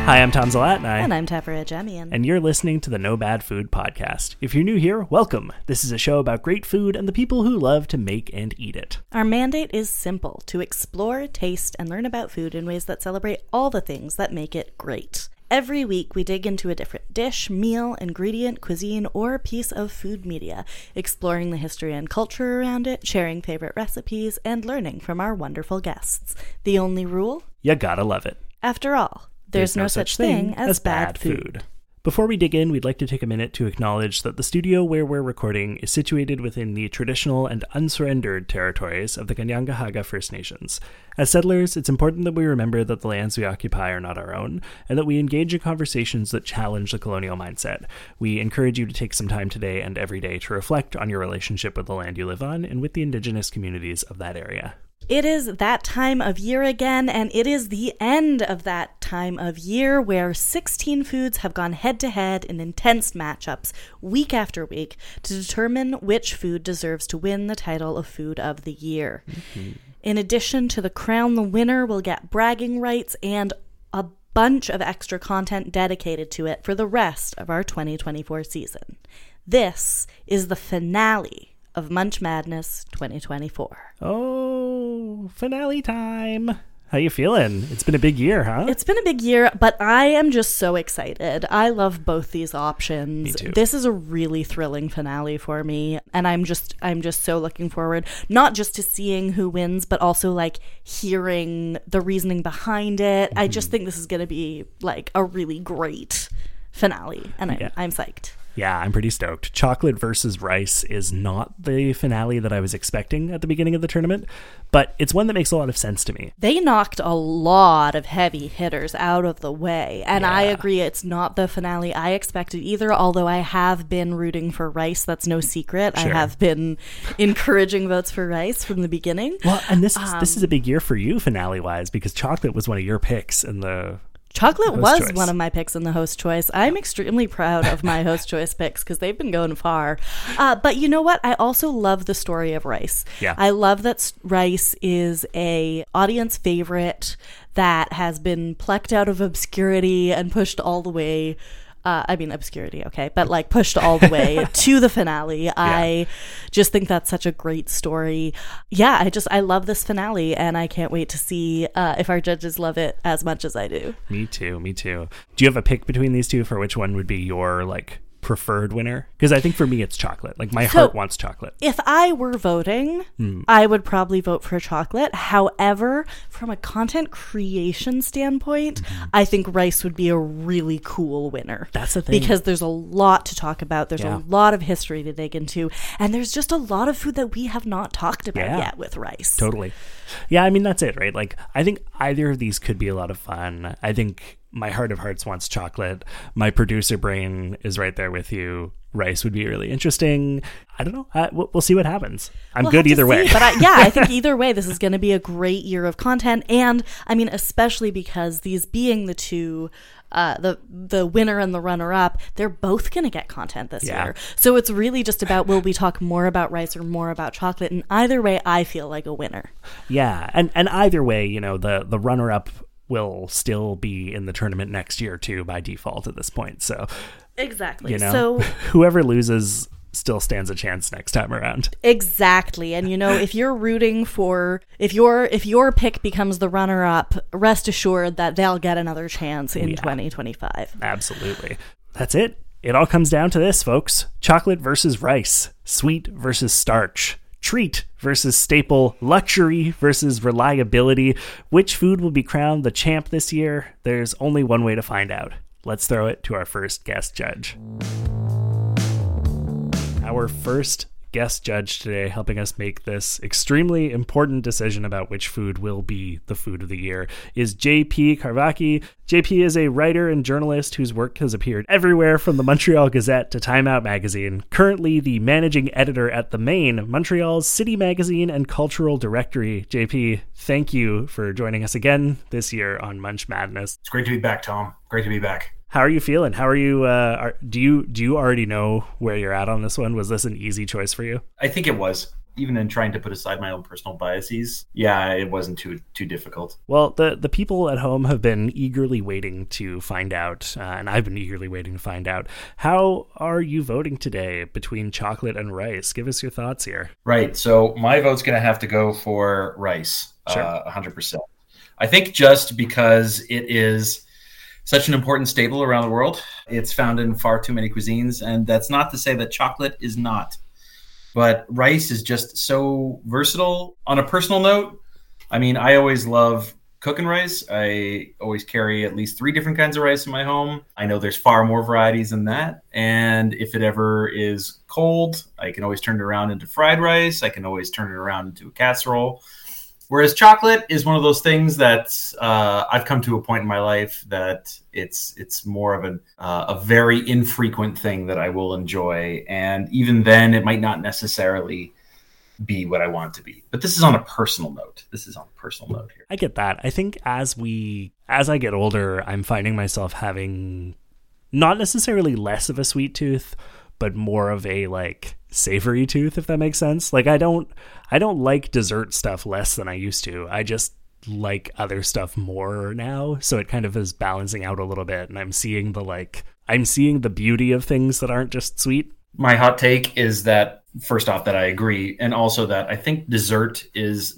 Hi, I'm Tom Zalatni. And I'm Tapara Jamian. And you're listening to the No Bad Food Podcast. If you're new here, welcome. This is a show about great food and the people who love to make and eat it. Our mandate is simple: to explore, taste, and learn about food in ways that celebrate all the things that make it great. Every week, we dig into a different dish, meal, ingredient, cuisine, or piece of food media, exploring the history and culture around it, sharing favorite recipes, and learning from our wonderful guests. The only rule? You gotta love it. After all, there's no such thing as bad food. Before we dig in, we'd like to take a minute to acknowledge that the studio where we're recording is situated within the traditional and unsurrendered territories of the Kanien'kehá:ka First Nations. As settlers, it's important that we remember that the lands we occupy are not our own, and that we engage in conversations that challenge the colonial mindset. We encourage you to take some time today and every day to reflect on your relationship with the land you live on and with the Indigenous communities of that area. It is that time of year again, and it is the end of that time of year where 16 foods have gone head-to-head in intense matchups week after week to determine which food deserves to win the title of Food of the Year. Mm-hmm. In addition to the crown, the winner will get bragging rights and a bunch of extra content dedicated to it for the rest of our 2024 season. This is the finale of Munch Madness 2024. Oh, finale time. How you feeling? It's been a big year, huh? It's been a big year, but I am just so excited. I love both these options. Me too. This is a really thrilling finale for me, and I'm just so looking forward, not just to seeing who wins, but also like hearing the reasoning behind it. Mm-hmm. I just think this is going to be like a really great finale, and I'm psyched. Yeah, I'm pretty stoked. Chocolate versus rice is not the finale that I was expecting at the beginning of the tournament, but it's one that makes a lot of sense to me. They knocked a lot of heavy hitters out of the way, and I agree it's not the finale I expected either, although I have been rooting for rice. That's no secret. Sure. I have been encouraging votes for rice from the beginning. Well, and this is a big year for you finale-wise, because chocolate was one of your picks in the... Chocolate was one of my picks in the host choice. I'm extremely proud of my host choice picks because they've been going far. But you know what? I also love the story of rice. Yeah. I love that rice is a audience favorite that has been plucked out of obscurity and pushed all the way. Obscurity, okay, but like pushed all the way to the finale. Yeah. I just think that's such a great story. Yeah, I love this finale, and I can't wait to see if our judges love it as much as I do. Me too. Do you have a pick between these two for which one would be your like preferred winner? Because I think for me it's chocolate. Like my heart wants chocolate. If I were voting, I would probably vote for chocolate. However, from a content creation standpoint, I think rice would be a really cool winner. That's the thing. Because there's a lot to talk about. There's a lot of history to dig into. And there's just a lot of food that we have not talked about yet with rice. Totally. Yeah, I mean, that's it, right? Like, I think either of these could be a lot of fun. I think my heart of hearts wants chocolate. My producer brain is right there with you. Rice would be really interesting. I don't know. We'll see what happens. We'll good either way. But I think either way, this is going to be a great year of content. And I mean, especially because these being the two, the winner and the runner-up, they're both going to get content this year. So it's really just about, will we talk more about rice or more about chocolate? And either way, I feel like a winner. Yeah. And either way, you know, the runner-up will still be in the tournament next year too by default at this point. So exactly. You know, so whoever loses still stands a chance next time around. Exactly. And you know, if you're rooting for if your pick becomes the runner up, rest assured that they'll get another chance in 2025. Absolutely. That's it. It all comes down to this, folks. Chocolate versus rice, sweet versus starch, treat versus staple, luxury versus reliability. Which food will be crowned the champ this year? There's only one way to find out. Let's throw it to our first guest judge. Our first guest judge today, helping us make this extremely important decision about which food will be the food of the year, is JP Carvacki. JP is a writer and journalist whose work has appeared everywhere from the Montreal Gazette to Time Out magazine. Currently the managing editor at The Main, Montreal's city magazine and cultural directory. JP, thank you for joining us again this year on Munch Madness. It's great to be back, Tom. Great to be back. How are you feeling? How are you? Do you already know where you're at on this one? Was this an easy choice for you? I think it was. even in trying to put aside my own personal biases, yeah, it wasn't too difficult. Well, the people at home have been eagerly waiting to find out, and I've been eagerly waiting to find out. How are you voting today between chocolate and rice? Give us your thoughts here. Right. So my vote's going to have to go for rice, sure. 100%. I think just because it is such an important staple around the world. It's found in far too many cuisines, and that's not to say that chocolate is not. But rice is just so versatile. On a personal note, I mean, I always love cooking rice. I always carry at least 3 different kinds of rice in my home. I know there's far more varieties than that. And if it ever is cold, I can always turn it around into fried rice. I can always turn it around into a casserole. Whereas chocolate is one of those things that I've come to a point in my life that it's more of a very infrequent thing that I will enjoy. And even then, it might not necessarily be what I want it to be. But this is on a personal note. Here. I get that. I think as I get older, I'm finding myself having not necessarily less of a sweet tooth, but more of a savory tooth, if that makes sense. I don't like dessert stuff less than I used to. I just like other stuff more now. So it kind of is balancing out a little bit, and I'm seeing the beauty of things that aren't just sweet. My hot take is that, first off, that I agree, and also that I think dessert is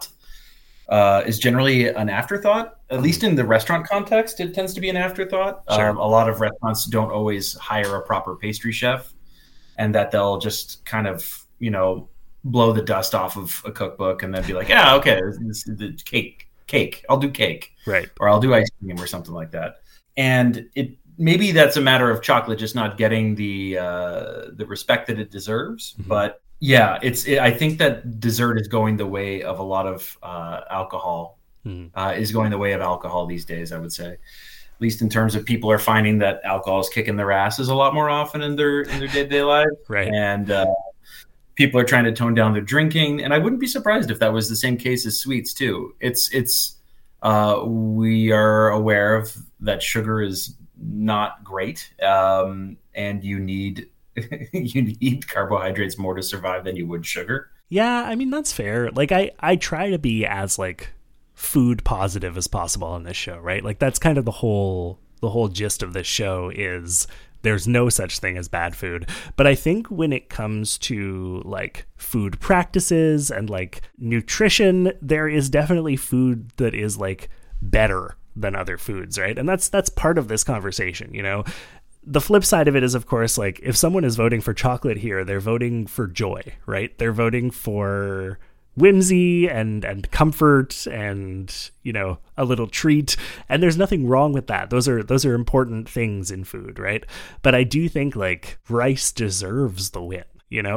generally an afterthought. At least in the restaurant context, it tends to be an afterthought. Sure. A lot of restaurants don't always hire a proper pastry chef, and that they'll just kind of, blow the dust off of a cookbook and then be like, yeah, okay, this is the cake. I'll do cake. Right. Or I'll do ice cream or something like that. And maybe that's a matter of chocolate just not getting the respect that it deserves. Mm-hmm. But yeah, I think that dessert is going the way of a lot of alcohol. Mm-hmm. Is going the way of alcohol these days, I would say. At least in terms of people are finding that alcohol is kicking their asses a lot more often in their day-to-day lives. Right. And people are trying to tone down their drinking. And I wouldn't be surprised if that was the same case as sweets too. We are aware of that sugar is not great. And you need carbohydrates more to survive than you would sugar. Yeah, I mean, that's fair. I try to be as food positive as possible on this show, right? That's kind of the whole gist of this show is there's no such thing as bad food. But I think when it comes to food practices and nutrition, there is definitely food that is better than other foods, right? And that's part of this conversation, The flip side of it is, of course, if someone is voting for chocolate here, they're voting for joy, right? They're voting for whimsy and comfort and a little treat, and there's nothing wrong with that. Those are important things in food, right? But I do think rice deserves the win.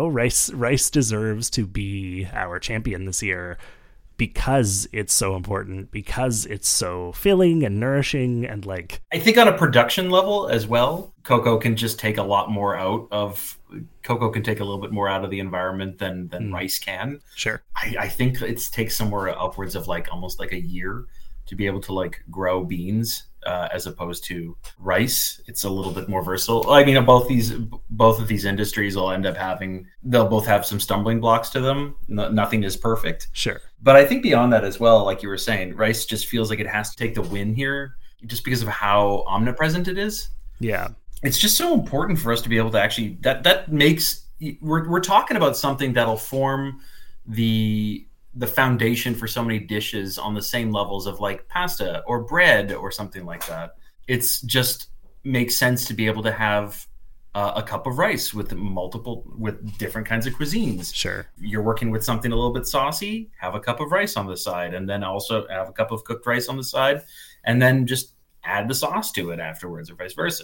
Rice deserves to be our champion this year because it's so important, because it's so filling and nourishing, and I think on a production level as well, cocoa can just take a lot more out of cocoa can take a little bit more out of the environment than rice can. Sure. I think it takes somewhere upwards of almost a year to be able to grow beans as opposed to rice. It's a little bit more versatile. I mean, both of these industries will end up they'll both have some stumbling blocks to them. Nothing is perfect. Sure. But I think beyond that as well, like you were saying, rice just feels like it has to take the win here just because of how omnipresent it is. Yeah. It's just so important for us to be able to actually that makes we're talking about something that'll form the foundation for so many dishes on the same levels of pasta or bread or something like that. It's just makes sense to be able to have a cup of rice with different kinds of cuisines. Sure. You're working with something a little bit saucy, have a cup of rice on the side, and then also have a cup of cooked rice on the side, and then just add the sauce to it afterwards, or vice versa.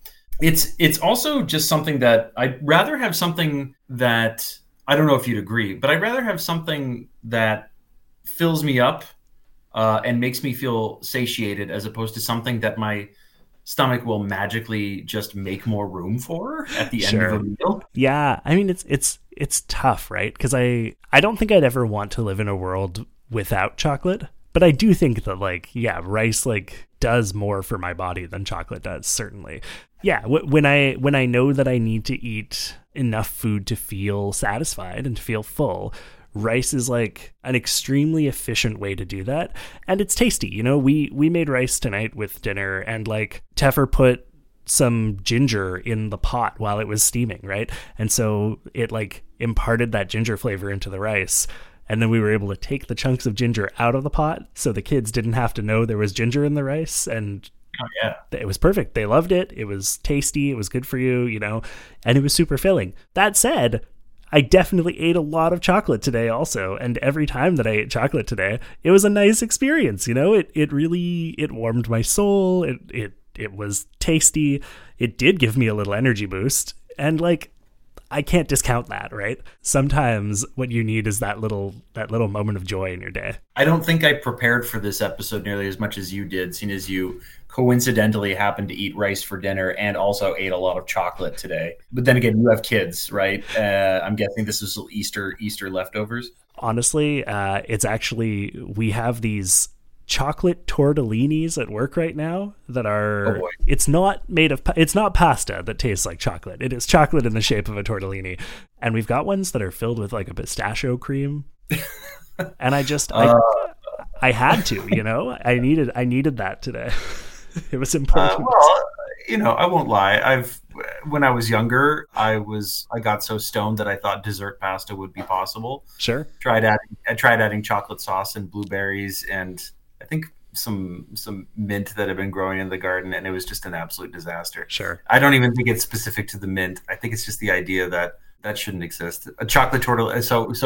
It's also just something that I'd rather have something that, I don't know if you'd agree, but I'd rather have something that fills me up and makes me feel satiated as opposed to something that my stomach will magically just make more room for at the end of a meal. Yeah, I mean, it's tough, right? Because I don't think I'd ever want to live in a world without chocolate, but I do think that rice does more for my body than chocolate does, certainly. Yeah, when I know that I need to eat, enough food to feel satisfied and to feel full. Rice is like an extremely efficient way to do that. And it's tasty. You know, we made rice tonight with dinner, and like Teffer put some ginger in the pot while it was steaming, right? And so it like imparted that ginger flavor into the rice. And then we were able to take the chunks of ginger out of the pot so the kids didn't have to know there was ginger in the rice. And it was perfect. They loved it. It was tasty. It was good for you, you know, and it was super filling. That said, I definitely ate a lot of chocolate today also. And every time that I ate chocolate today, it was a nice experience. You know, it really warmed my soul. It was tasty. It did give me a little energy boost. And like, I can't discount that, right? Sometimes what you need is that little moment of joy in your day. I don't think I prepared for this episode nearly as much as you did, seeing as you coincidentally happened to eat rice for dinner and also ate a lot of chocolate today. But then again, you have kids, right? I'm guessing this is Easter leftovers. Honestly, it's actually, we have these chocolate tortellinis at work right now that are, it's not pasta that tastes like chocolate. It is chocolate in the shape of a tortellini. And we've got ones that are filled with like a pistachio cream. And I had to, you know, I needed that today. It was important. Well, you know, I won't lie. When I was younger, I got so stoned that I thought dessert pasta would be possible. Sure. I tried adding chocolate sauce and blueberries and I think some mint that had been growing in the garden, and it was just an absolute disaster. Sure. I don't even think it's specific to the mint. I think it's just the idea that shouldn't exist. A chocolate tortilla.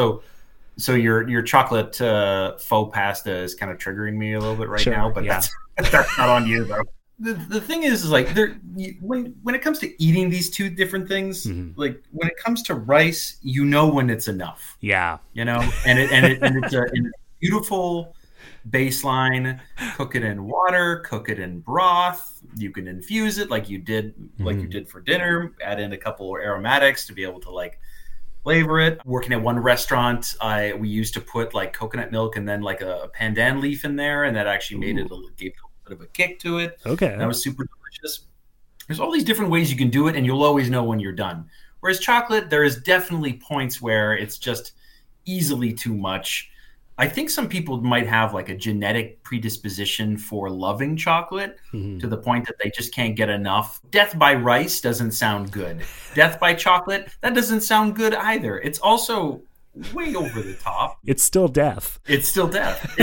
So your chocolate faux pasta is kind of triggering me a little bit right now, but that's not on you though. The thing is like when it comes to eating these two different things, like when it comes to rice, you know when it's enough. Yeah. You know, and it's a beautiful baseline. Cook it in water, cook it in broth. You can infuse it like you did for dinner. Add in a couple of aromatics to be able to like flavor it. Working at one restaurant, we used to put like coconut milk and then like a pandan leaf in there, and that actually gave it a little bit of a kick to it. Okay, that was super delicious. There's all these different ways you can do it, and you'll always know when you're done. Whereas chocolate, there is definitely points where it's just easily too much. I think some people might have like a genetic predisposition for loving chocolate to the point that they just can't get enough. Death by rice doesn't sound good. Death by chocolate, that doesn't sound good either. It's also way over the top. It's still death. It's still death.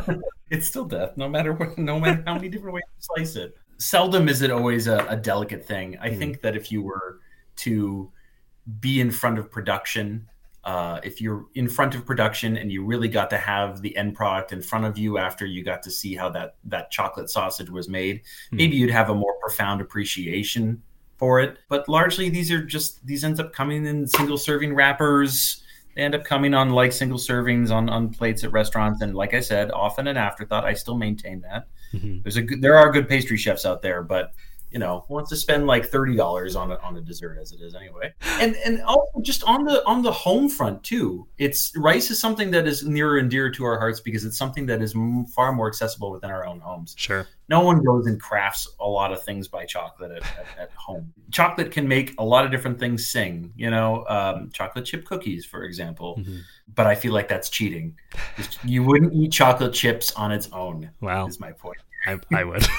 It's still death, no matter how many different ways you slice it. Seldom is it always a delicate thing. I think that if you were to be in front of production, if you're in front of production and you really got to have the end product in front of you after you got to see how that chocolate sausage was made, maybe you'd have a more profound appreciation for it. But largely these ends up coming in single serving wrappers. They end up coming on like single servings on plates at restaurants. And like I said, often an afterthought. I still maintain that. There are good pastry chefs out there, but you know, wants to spend like $30 on a dessert as it is anyway. And also just on the home front too, rice is something that is nearer and dear to our hearts because it's something that is far more accessible within our own homes. Sure. No one goes and crafts a lot of things by chocolate at home. Chocolate can make a lot of different things sing, you know, chocolate chip cookies, for example. But I feel like that's cheating. You wouldn't eat chocolate chips on its own. Wow. Is my point. I would.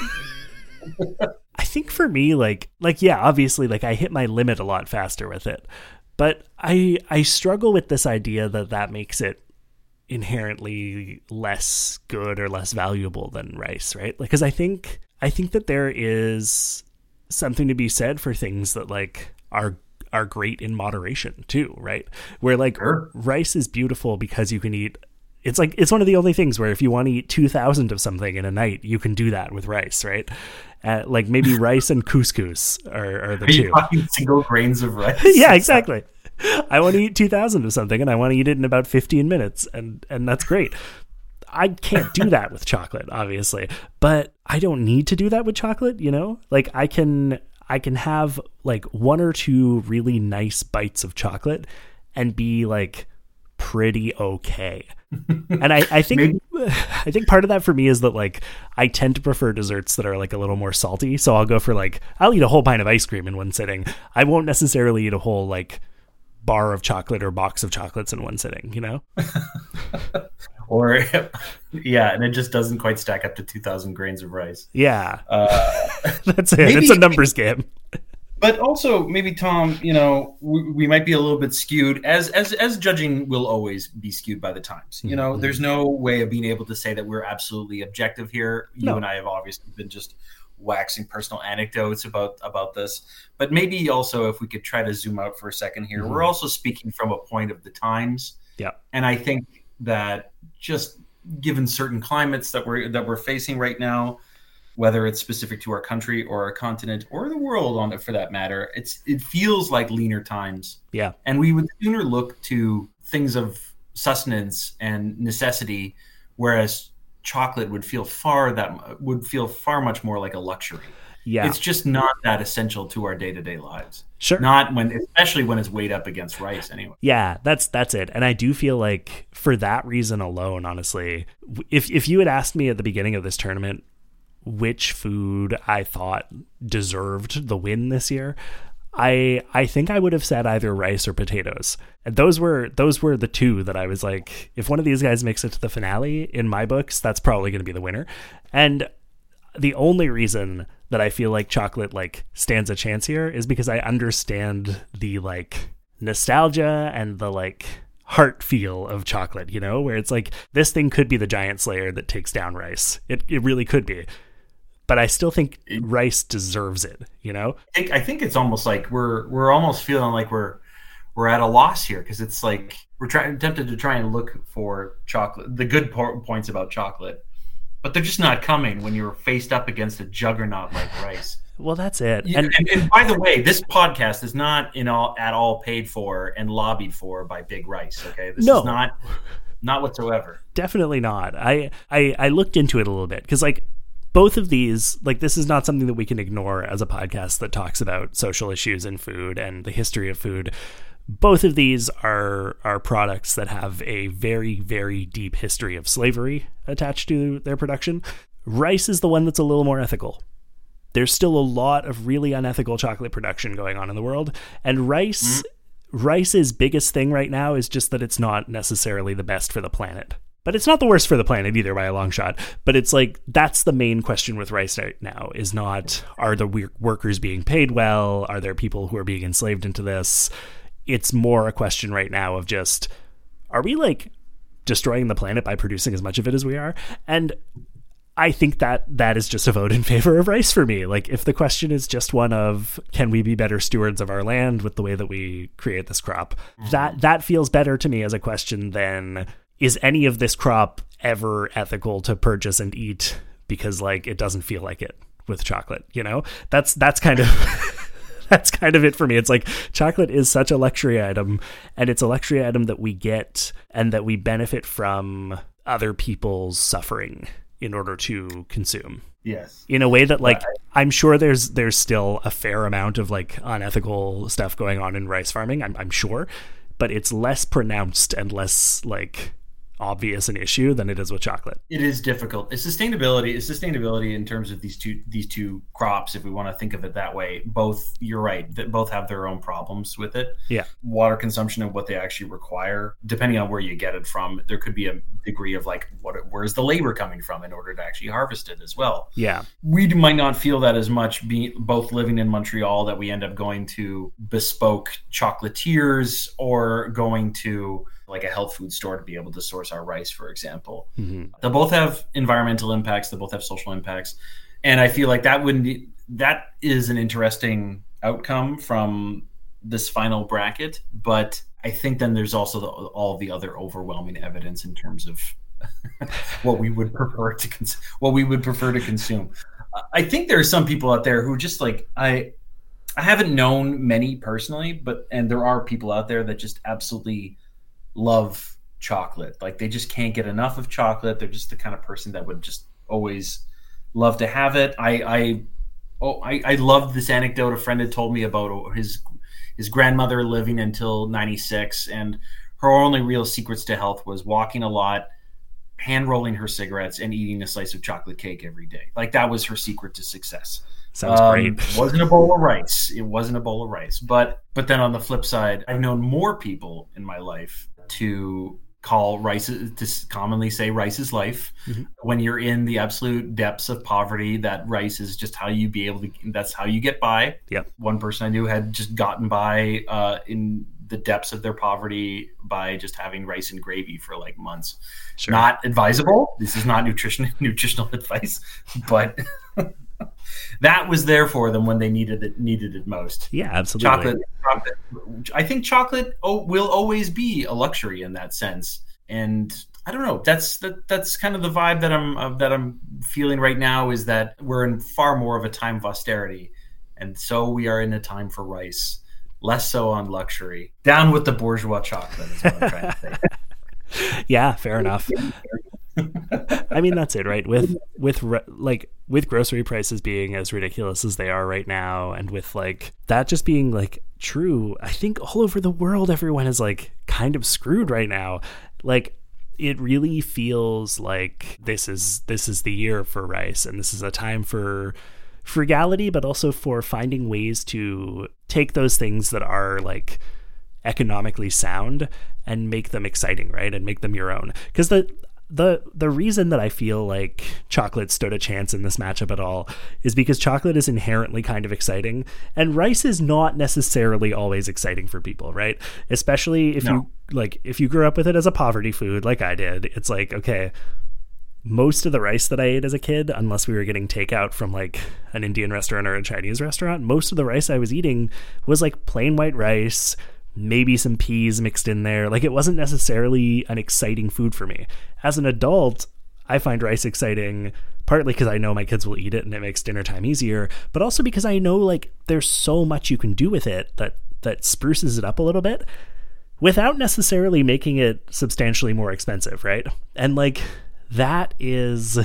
I think for me, like yeah, obviously, like I hit my limit a lot faster with it, but I struggle with this idea that makes it inherently less good or less valuable than rice, right? Like, because I think that there is something to be said for things that like are great in moderation too, right? Where like rice is beautiful because you can eat. It's one of the only things where if you want to eat 2,000 of something in a night, you can do that with rice, right? Like maybe rice and couscous are the two. Are you talking single grains of rice? Yeah, exactly. I want to eat 2,000 of something and I want to eat it in about 15 minutes and that's great. I can't do that with chocolate, obviously, but I don't need to do that with chocolate, you know? Like I can have like one or two really nice bites of chocolate and be like pretty okay. And I think part of that for me is that like I tend to prefer desserts that are like a little more salty. So I'll eat a whole pint of ice cream in one sitting. I won't necessarily eat a whole like bar of chocolate or box of chocolates in one sitting, you know? Or, yeah, and it just doesn't quite stack up to 2,000 grains of rice. Yeah. That's it. It's a numbers game. But also, maybe, Tom, you know, we might be a little bit skewed, as judging will always be skewed by the times. You know, there's no way of being able to say that we're absolutely objective here. You and I have obviously been just waxing personal anecdotes about this. But maybe also, if we could try to zoom out for a second here, we're also speaking from a point of the times. Yeah. And I think that just given certain climates that we're facing right now, whether it's specific to our country or our continent or the world on it for that matter, it feels like leaner times. Yeah. And we would sooner look to things of sustenance and necessity, whereas chocolate would feel far much more like a luxury. Yeah. It's just not that essential to our day-to-day lives. Sure. Especially when it's weighed up against rice anyway. Yeah, that's it. And I do feel like for that reason alone, honestly, if you had asked me at the beginning of this tournament which food I thought deserved the win this year, I think I would have said either rice or potatoes. And those were the two that I was like, if one of these guys makes it to the finale, in my books, that's probably going to be the winner. And the only reason that I feel like chocolate like stands a chance here is because I understand the like nostalgia and the like heart feel of chocolate, you know, where it's like this thing could be the giant slayer that takes down rice. It really could be. But I still think rice deserves it, you know? I think it's almost like we're almost feeling like we're at a loss here, because it's like we're tempted to try and look for chocolate, the good points about chocolate, but they're just not coming when you're faced up against a juggernaut like rice. Well, that's it. And by the way, this podcast is not at all paid for and lobbied for by Big Rice. Okay, this is not whatsoever. Definitely not. I looked into it a little bit because like both of these, like this is not something that we can ignore as a podcast that talks about social issues in food and the history of food. Both of these are products that have a very, very deep history of slavery attached to their production. Rice is the one that's a little more ethical. There's still a lot of really unethical chocolate production going on in the world. And rice's biggest thing right now is just that it's not necessarily the best for the planet. But it's not the worst for the planet either by a long shot. But it's like, that's the main question with rice right now, is not, are the workers being paid well? Are there people who are being enslaved into this? It's more a question right now of just, are we like destroying the planet by producing as much of it as we are? And I think that is just a vote in favor of rice for me. Like, if the question is just one of, can we be better stewards of our land with the way that we create this crop? That feels better to me as a question than, is any of this crop ever ethical to purchase and eat? Because like, it doesn't feel like it with chocolate, you know? That's kind of... That's kind of it for me. It's like chocolate is such a luxury item, and it's a luxury item that we get and that we benefit from other people's suffering in order to consume. Yes. In a way that like, I'm sure there's still a fair amount of like unethical stuff going on in rice farming. I'm sure, but it's less pronounced and less like obvious an issue than it is with chocolate. It is difficult. It's sustainability in terms of these two crops, if we want to think of it that way. Both, you're right, that both have their own problems with it. Yeah. Water consumption and what they actually require, depending on where you get it from, there could be a degree of like, where's the labor coming from in order to actually harvest it as well. Yeah. We might not feel that as much both living in Montreal, that we end up going to bespoke chocolatiers or going to like a health food store to be able to source our rice, for example. Mm-hmm. They both have environmental impacts. They both have social impacts. And I feel like that is an interesting outcome from this final bracket. But I think then there's also all the other overwhelming evidence in terms of what we would prefer to consume. I think there are some people out there who just like, I haven't known many personally, and there are people out there that just absolutely love chocolate. Like, they just can't get enough of chocolate. They're just the kind of person that would just always love to have it. I loved this anecdote a friend had told me about his grandmother living until 96, and her only real secrets to health was walking a lot, hand rolling her cigarettes, and eating a slice of chocolate cake every day. Like, that was her secret to success. Sounds great. Wasn't a bowl of rice. It wasn't a bowl of rice. But then on the flip side, I've known more people in my life to call rice, to commonly say rice is life. Mm-hmm. When you're in the absolute depths of poverty, that rice is just how you that's how you get by. Yep. One person I knew had just gotten by in the depths of their poverty by just having rice and gravy for like months. Sure. Not advisable. This is not nutritional advice, but that was there for them when they needed it most. Yeah, absolutely. Chocolate. I think chocolate will always be a luxury in that sense. And I don't know. That's kind of the vibe that I'm feeling right now, is that we're in far more of a time of austerity, and so we are in a time for rice. Less so on luxury. Down with the bourgeois chocolate is what I'm trying to say. Yeah, fair enough. I mean, that's it, right? With grocery prices being as ridiculous as they are right now, and with like that just being like true, I think all over the world everyone is like kind of screwed right now. Like, it really feels like this is the year for rice, and this is a time for frugality, but also for finding ways to take those things that are like economically sound and make them exciting, right? And make them your own. Because the reason that I feel like chocolate stood a chance in this matchup at all is because chocolate is inherently kind of exciting, and rice is not necessarily always exciting for people, right? Especially if you grew up with it as a poverty food like I did. It's like, okay, most of the rice that I ate as a kid, unless we were getting takeout from like an Indian restaurant or a Chinese restaurant, most of the rice I was eating was like plain white rice, maybe some peas mixed in there. Like, it wasn't necessarily an exciting food for me. As an adult, I find rice exciting, partly because I know my kids will eat it and it makes dinner time easier, but also because I know like there's so much you can do with it that spruces it up a little bit without necessarily making it substantially more expensive, right? And like, that is,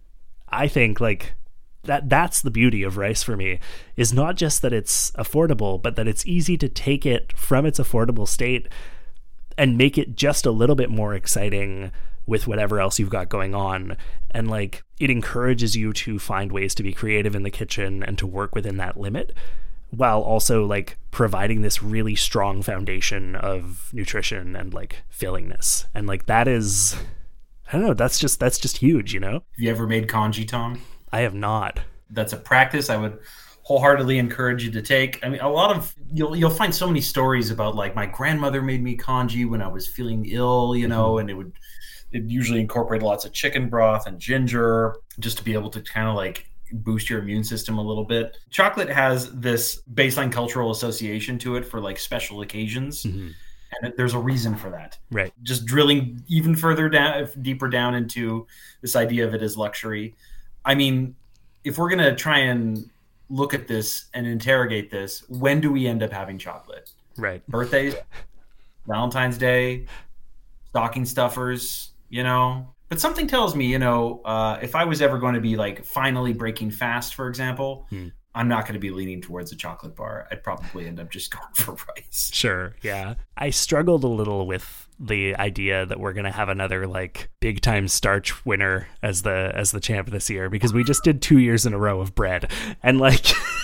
I think, like, that's the beauty of rice for me, is not just that it's affordable, but that it's easy to take it from its affordable state and make it just a little bit more exciting with whatever else you've got going on. And like, it encourages you to find ways to be creative in the kitchen and to work within that limit, while also like providing this really strong foundation of nutrition and like fillingness. And like, that is, I don't know, that's just huge, you know? Have you ever made congee, Tom? I have not. That's a practice I would wholeheartedly encourage you to take. I mean, you'll find so many stories about like, my grandmother made me congee when I was feeling ill, you know, and it usually incorporate lots of chicken broth and ginger just to be able to kind of like boost your immune system a little bit. Chocolate has this baseline cultural association to it for like special occasions. Mm-hmm. And there's a reason for that. Right. Just drilling even further down, deeper down into this idea of it as luxury. I mean, if we're going to try and look at this and interrogate this, when do we end up having chocolate? Right. Birthdays, Valentine's Day, stocking stuffers, you know? But something tells me, you know, if I was ever going to be like finally breaking fast, for example, I'm not going to be leaning towards a chocolate bar. I'd probably end up just going for rice. Sure, yeah. I struggled a little with the idea that we're going to have another like big time starch winner as the champ this year, because we just did 2 years in a row of bread. And like,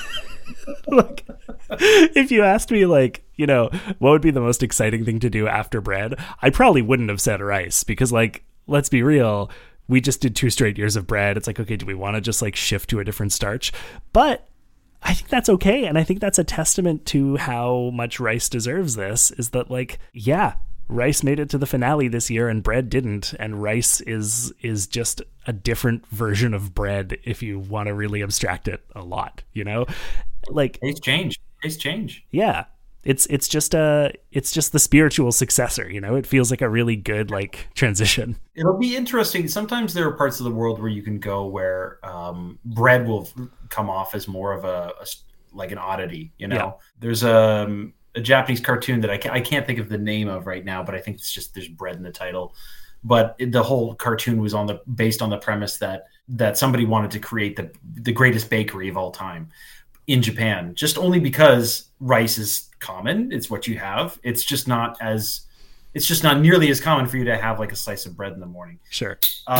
like, if you asked me like, you know, what would be the most exciting thing to do after bread, I probably wouldn't have said rice, because like, let's be real, we just did 2 straight years of bread. It's like, okay, do we want to just like shift to a different starch? But I think that's okay. And I think that's a testament to how much rice deserves this, is that like, yeah, rice made it to the finale this year and bread didn't. And rice is just a different version of bread if you want to really abstract it a lot, you know? Like, Taste change. Yeah. It's just the spiritual successor, you know? It feels like a really good like transition. It'll be interesting. Sometimes there are parts of the world where you can go where bread will come off as more of a like an oddity, you know? Yeah. There's a Japanese cartoon that I can't think of the name of right now, but I think it's just there's bread in the title. But the whole cartoon was based on the premise that somebody wanted to create the greatest bakery of all time in Japan, just only because rice is common. It's what you have. It's just not as it's just not nearly as common for you to have like a slice of bread in the morning. Sure.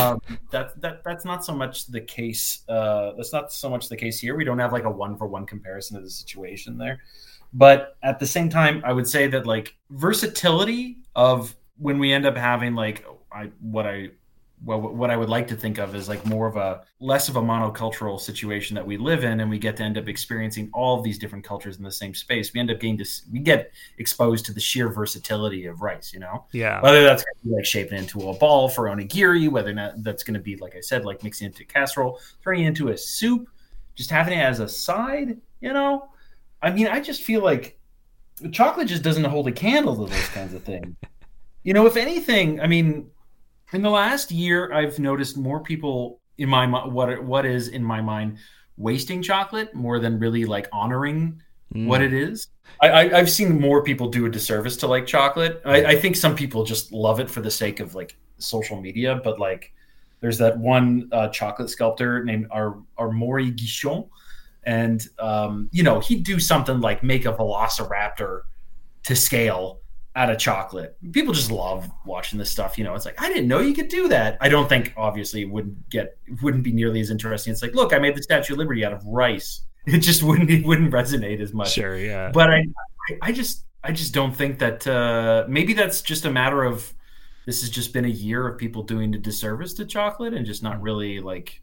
That's not so much the case. That's not so much the case here. We don't have like a 1-for-1 comparison of the situation there. But at the same time, I would say that like versatility of when we end up having like what I would like to think of as like more of a less of a monocultural situation that we live in, and we get to end up experiencing all of these different cultures in the same space. We end up we get exposed to the sheer versatility of rice, you know? Yeah. Whether that's going to be like shaping into a ball for onigiri, whether or not that's going to be, like I said, like mixing into casserole, turning it into a soup, just having it as a side, you know? I mean, I just feel like chocolate just doesn't hold a candle to those kinds of things. You know, if anything, I mean, in the last year, I've noticed more people in my what is in my mind wasting chocolate more than really like honoring what it is. I've seen more people do a disservice to like chocolate. I think some people just love it for the sake of like social media, but like there's that one chocolate sculptor named Amaury Guichon, and you know, he'd do something like make a velociraptor to scale out of chocolate. People just love watching this stuff. You know, it's like, I didn't know you could do that. I don't think obviously it wouldn't be nearly as interesting. It's like, look, I made the Statue of Liberty out of rice. It just wouldn't resonate as much. Sure, yeah. But I just don't think that maybe that's just a matter of this has just been a year of people doing a disservice to chocolate and just not really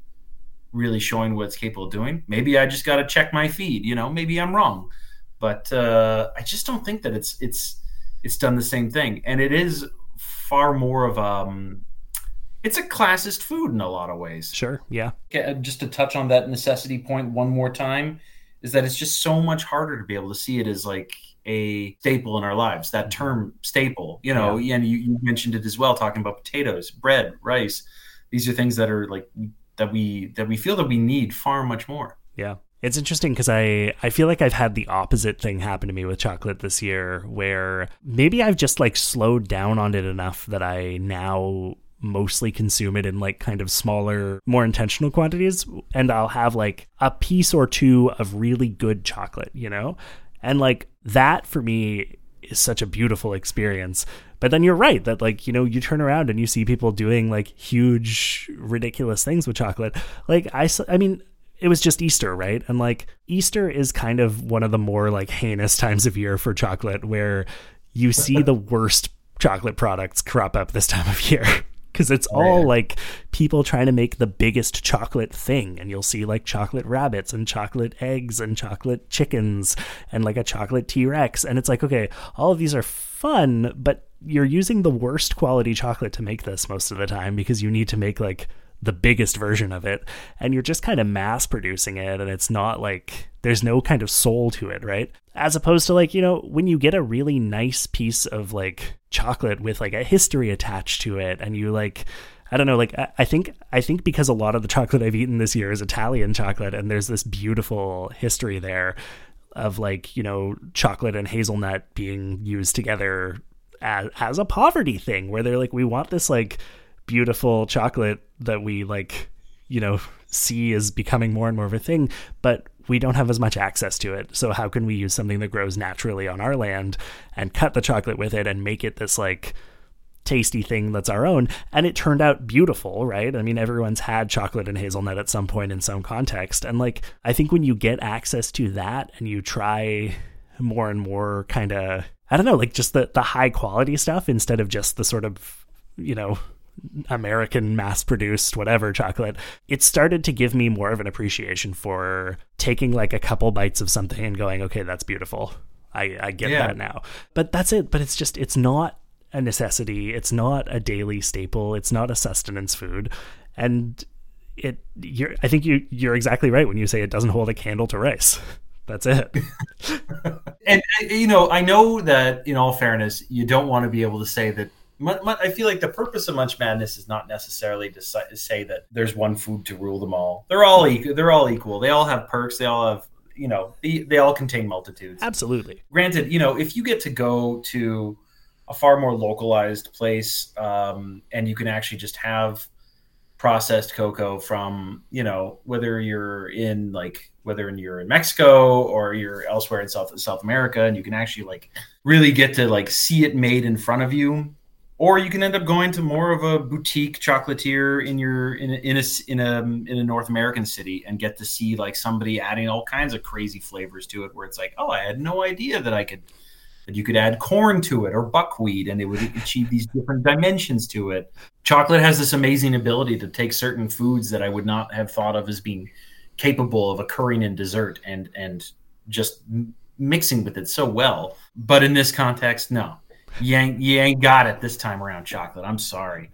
showing what it's capable of doing. Maybe I just got to check my feed. You know, maybe I'm wrong, but I just don't think that it's done the same thing. And it is far more of it's a classist food in a lot of ways. Sure, yeah. Just to touch on that necessity point one more time, is that it's just so much harder to be able to see it as like a staple in our lives. That term staple, you know, and you mentioned it as well, talking about potatoes, bread, rice. These are things that are like that we feel that we need far much more. Yeah. It's interesting because I feel like I've had the opposite thing happen to me with chocolate this year, where maybe I've just like slowed down on it enough that I now mostly consume it in like kind of smaller, more intentional quantities. And I'll have like a piece or two of really good chocolate, you know? And like that for me is such a beautiful experience. But then you're right that like, you know, you turn around and you see people doing like huge, ridiculous things with chocolate. Like I mean, it was just Easter, right? And like Easter is kind of one of the more like heinous times of year for chocolate, where you see the worst chocolate products crop up this time of year. Because it's all like people trying to make the biggest chocolate thing. And you'll see like chocolate rabbits and chocolate eggs and chocolate chickens and like a chocolate T-Rex. And it's like, okay, all of these are fun, but you're using the worst quality chocolate to make this most of the time because you need to make like the biggest version of it, and you're just kind of mass producing it, and it's not like there's no kind of soul to it, right? As opposed to like, you know, when you get a really nice piece of like chocolate with like a history attached to it, and you like, I don't know, like I think because a lot of the chocolate I've eaten this year is Italian chocolate, and there's this beautiful history there of like, you know, chocolate and hazelnut being used together as a poverty thing, where they're like, we want this like beautiful chocolate that we like, you know, see is becoming more and more of a thing, but we don't have as much access to it. So how can we use something that grows naturally on our land and cut the chocolate with it and make it this like tasty thing that's our own? And it turned out beautiful, right? I mean, everyone's had chocolate and hazelnut at some point in some context. And like, I think when you get access to that and you try more and more kind of, I don't know, like just the high quality stuff instead of just the sort of, you know, American mass-produced whatever chocolate, it started to give me more of an appreciation for taking like a couple bites of something and going, okay, that's beautiful. I get that now. But that's it. But it's not a necessity. It's not a daily staple. It's not a sustenance food. And I think you're exactly right when you say it doesn't hold a candle to rice. That's it. And, you know, I know that in all fairness, you don't want to be able to say that. I feel like the purpose of Munch Madness is not necessarily to say that there's one food to rule them all. They're all equal. They all have perks. They all have, you know, they all contain multitudes. Absolutely. Granted, you know, if you get to go to a far more localized place, and you can actually just have processed cocoa from, you know, whether you're in Mexico or you're elsewhere in South America, and you can actually like really get to like see it made in front of you. Or you can end up going to more of a boutique chocolatier in a North American city and get to see like somebody adding all kinds of crazy flavors to it, where it's like, oh, I had no idea that you could add corn to it or buckwheat and it would achieve these different dimensions to it. Chocolate has this amazing ability to take certain foods that I would not have thought of as being capable of occurring in dessert and just mixing with it so well. But in this context, no. You ain't got it this time around, chocolate. I'm sorry.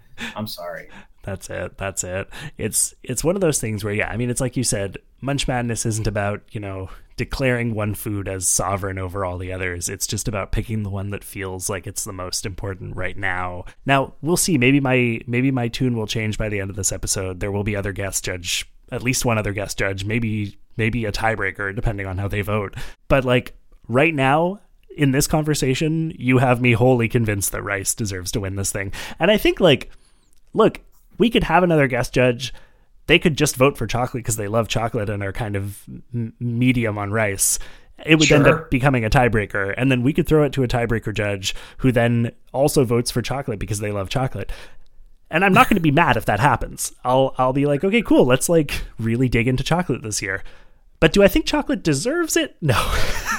That's it. It's one of those things where, yeah, I mean, it's like you said, Munch Madness isn't about, declaring one food as sovereign over all the others. It's just about picking the one that feels like it's the most important right now. Now, we'll see. Maybe my tune will change by the end of this episode. There will be other guest judge, at least one other guest judge, maybe a tiebreaker, depending on how they vote. But like right now, in this conversation, you have me wholly convinced that rice deserves to win this thing. And I think, like, look, we could have another guest judge. They could just vote for chocolate because they love chocolate and are kind of medium on rice. It would end up becoming a tiebreaker. And then we could throw it to a tiebreaker judge who then also votes for chocolate because they love chocolate. And I'm not going to be mad if that happens. I'll be like, okay, cool. Let's like really dig into chocolate this year. But do I think chocolate deserves it? No.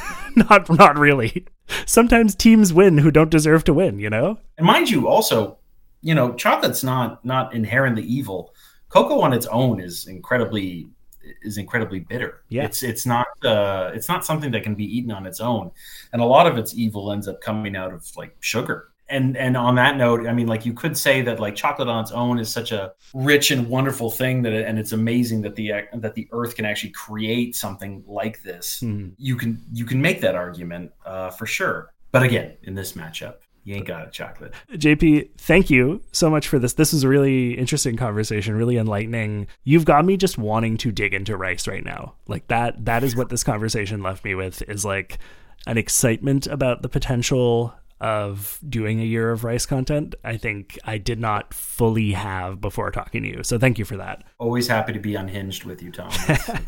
Not really. Sometimes teams win who don't deserve to win, And mind you, also, chocolate's not inherently evil. Cocoa on its own is incredibly bitter. Yeah. It's not something that can be eaten on its own. And a lot of its evil ends up coming out of like sugar. And on that note, I mean, like you could say that like chocolate on its own is such a rich and wonderful thing and it's amazing that the earth can actually create something like this. Mm-hmm. You can make that argument for sure. But again, in this matchup, you ain't got it, chocolate. JP, thank you so much for this. This was a really interesting conversation, really enlightening. You've got me just wanting to dig into rice right now. Like that is what this conversation left me with, is like an excitement about the potential of doing a year of rice content. I think I did not fully have before talking to you. So thank you for that. Always happy to be unhinged with you, Tom.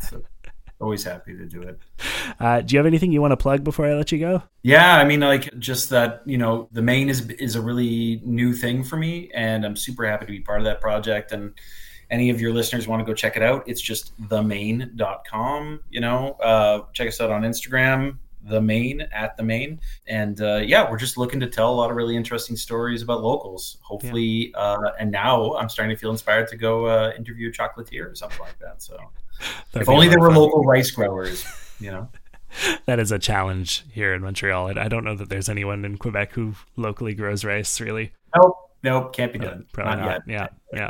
Always happy to do it. Do you have anything you want to plug before I let you go? Yeah, I mean, like just that, the Main is a really new thing for me, and I'm super happy to be part of that project. And any of your listeners want to go check it out, it's just themain.com. Check us out on Instagram, @the Main. And we're just looking to tell a lot of really interesting stories about locals, hopefully. And now I'm starting to feel inspired to go interview a chocolatier or something like that. So if only there were local rice growers, That is a challenge here in Montreal. I don't know that there's anyone in Quebec who locally grows rice, really. Nope, can't be done. Probably not. Yeah.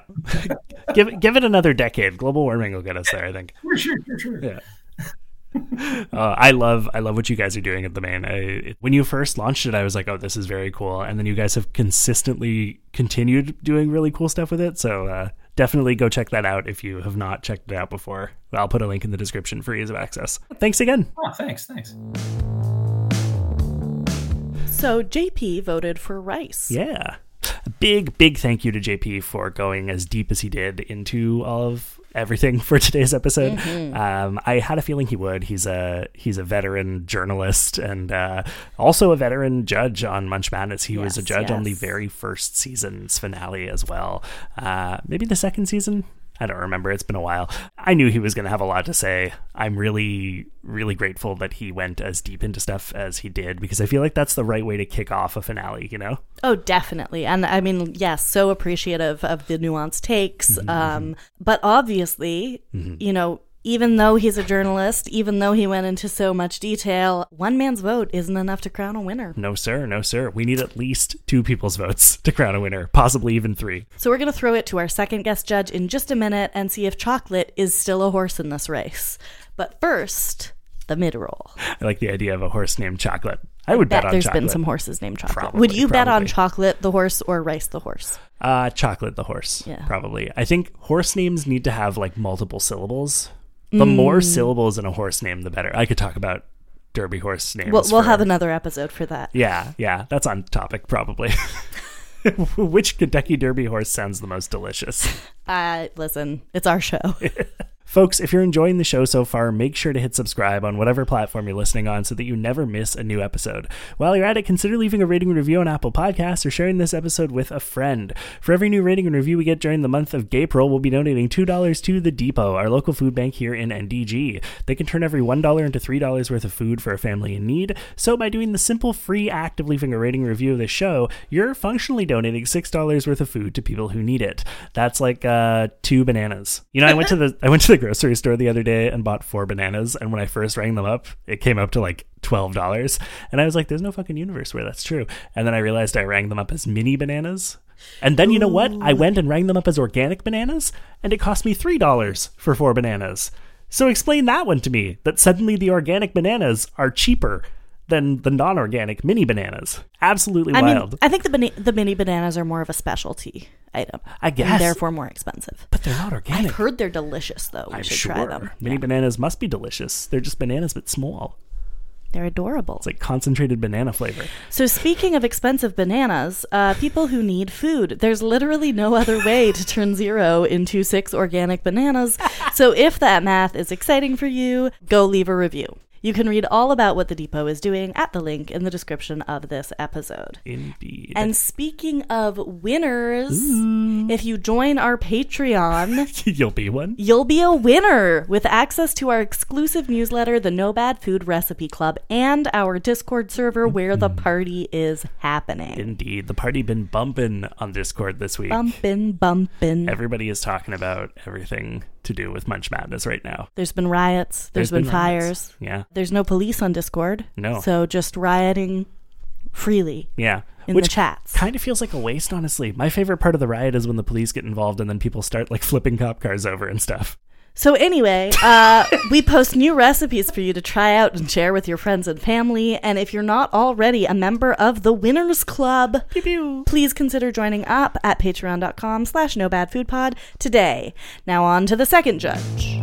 Give it another decade. Global warming will get us there, I think. Sure. Yeah. I love what you guys are doing at the Main. When you first launched it, I was like, oh, this is very cool. And then you guys have consistently continued doing really cool stuff with it. So definitely go check that out if you have not checked it out before. I'll put a link in the description for ease of access. Thanks again. Oh, thanks. So JP voted for rice. Yeah. A big thank you to JP for going as deep as he did into all of everything for today's episode. Mm-hmm. I had a feeling he would. He's a veteran journalist and also a veteran judge on Munch Madness. He was a judge on the very first season's finale as well. Maybe the second season. I don't remember. It's been a while. I knew he was going to have a lot to say. I'm really, really grateful that he went as deep into stuff as he did, because I feel like that's the right way to kick off a finale, Oh, definitely. And I mean, yes, so appreciative of the nuanced takes. Mm-hmm. But obviously, even though he's a journalist, even though he went into so much detail, one man's vote isn't enough to crown a winner. No, sir. We need at least 2 people's votes to crown a winner, possibly even 3. So we're going to throw it to our second guest judge in just a minute and see if chocolate is still a horse in this race. But first, the mid-roll. I like the idea of a horse named Chocolate. I would bet on there's Chocolate. Been some horses named Chocolate. Probably, would you bet on Chocolate the horse or Rice the horse? Chocolate the horse, yeah. Probably. I think horse names need to have like multiple syllables. The more syllables in a horse name, the better. I could talk about Derby horse names. We'll have another episode for that. Yeah. That's on topic, probably. Which Kentucky Derby horse sounds the most delicious? Listen, it's our show. Folks, if you're enjoying the show so far, make sure to hit subscribe on whatever platform you're listening on so that you never miss a new episode. While you're at it, consider leaving a rating and review on Apple Podcasts or sharing this episode with a friend. For every new rating and review we get during the month of April, we'll be donating $2 to The Depot, our local food bank here in NDG. They can turn every $1 into $3 worth of food for a family in need. So by doing the simple free act of leaving a rating and review of this show, you're functionally donating $6 worth of food to people who need it. That's like 2 bananas. You know, I went to the grocery store the other day and bought 4 bananas, and when I first rang them up, it came up to like $12, and I was like, there's no fucking universe where that's true. And then I realized I rang them up as mini bananas, and then you know what, I went and rang them up as organic bananas, and it cost me $3 for 4 bananas. So explain that one to me, that suddenly the organic bananas are cheaper than the non-organic mini bananas. Absolutely wild. I think the mini bananas are more of a specialty item. I guess. And therefore more expensive. But they're not organic. I've heard they're delicious, though. We should try them. Mini bananas must be delicious. They're just bananas, but small. They're adorable. It's like concentrated banana flavor. So speaking of expensive bananas, people who need food, there's literally no other way to turn 0 into 6 organic bananas. So if that math is exciting for you, go leave a review. You can read all about what The Depot is doing at the link in the description of this episode. Indeed. And speaking of winners, if you join our Patreon... You'll be one? You'll be a winner with access to our exclusive newsletter, the No Bad Food Recipe Club, and our Discord server where the party is happening. Indeed. The party been bumping on Discord this week. Bumping. Everybody is talking about everything to do with Munch Madness right now. There's been riots. There's been fires. Riots. Yeah. There's no police on Discord. No. So just rioting freely. Yeah. In the chats. Kind of feels like a waste, honestly. My favorite part of the riot is when the police get involved and then people start like flipping cop cars over and stuff. So anyway, we post new recipes for you to try out and share with your friends and family. And if you're not already a member of the Winners Club, pew pew, please consider joining up at patreon.com/nobadfoodpod today. Now on to the second judge.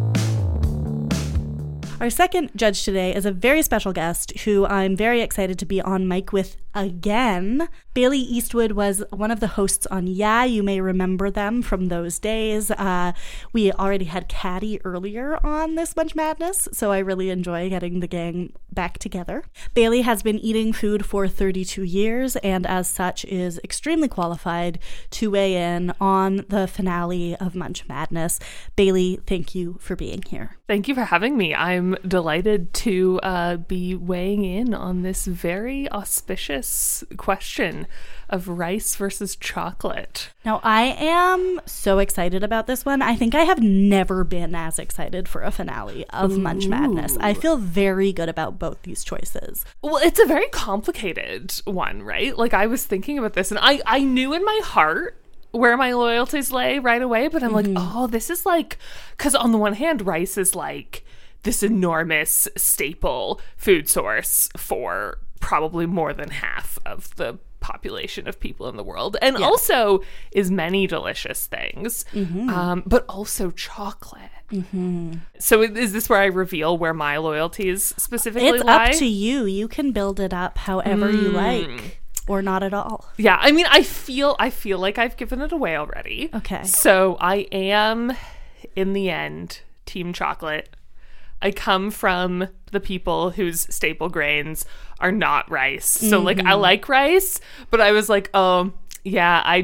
Our second judge today is a very special guest who I'm very excited to be on mic with again. Bailey Eastwood was one of the hosts on Yeah. You may remember them from those days. We already had Caddy earlier on this Munch Madness, so I really enjoy getting the gang back together. Bailey has been eating food for 32 years and as such is extremely qualified to weigh in on the finale of Munch Madness. Bailey, thank you for being here. Thank you for having me. I'm delighted to be weighing in on this very auspicious question of rice versus chocolate. Now, I am so excited about this one. I think I have never been as excited for a finale of Munch Madness. I feel very good about both these choices. Well, it's a very complicated one, right? Like, I was thinking about this, and I knew in my heart where my loyalties lay right away, but I'm like, oh, this is like, because on the one hand, rice is like this enormous staple food source for probably more than half of the population of people in the world, and also is many delicious things, but also chocolate. So is this where I reveal where my loyalties specifically lie? It's up to you. You can build it up however you like. Or not at all. Yeah, I mean, I feel like I've given it away already. Okay. So I am, in the end, Team Chocolate. I come from the people whose staple grains are not rice. So, like, I like rice, but I was like, oh, yeah, I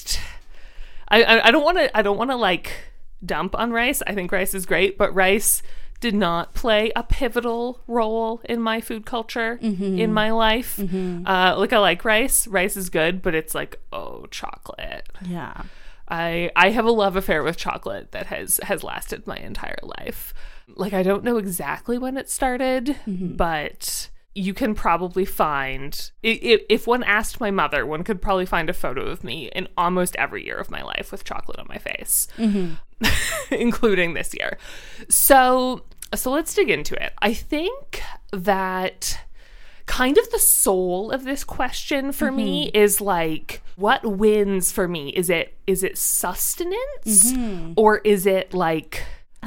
don't want to, like, dump on rice. I think rice is great, but rice did not play a pivotal role in my food culture, in my life. Like, I like rice. Rice is good, but it's like, oh, chocolate. Yeah. I have a love affair with chocolate that has lasted my entire life. Like, I don't know exactly when it started, but you can probably find, if one asked my mother, one could probably find a photo of me in almost every year of my life with chocolate on my face, including this year. So let's dig into it. I think that kind of the soul of this question for me is like, what wins for me? Is it sustenance or is it like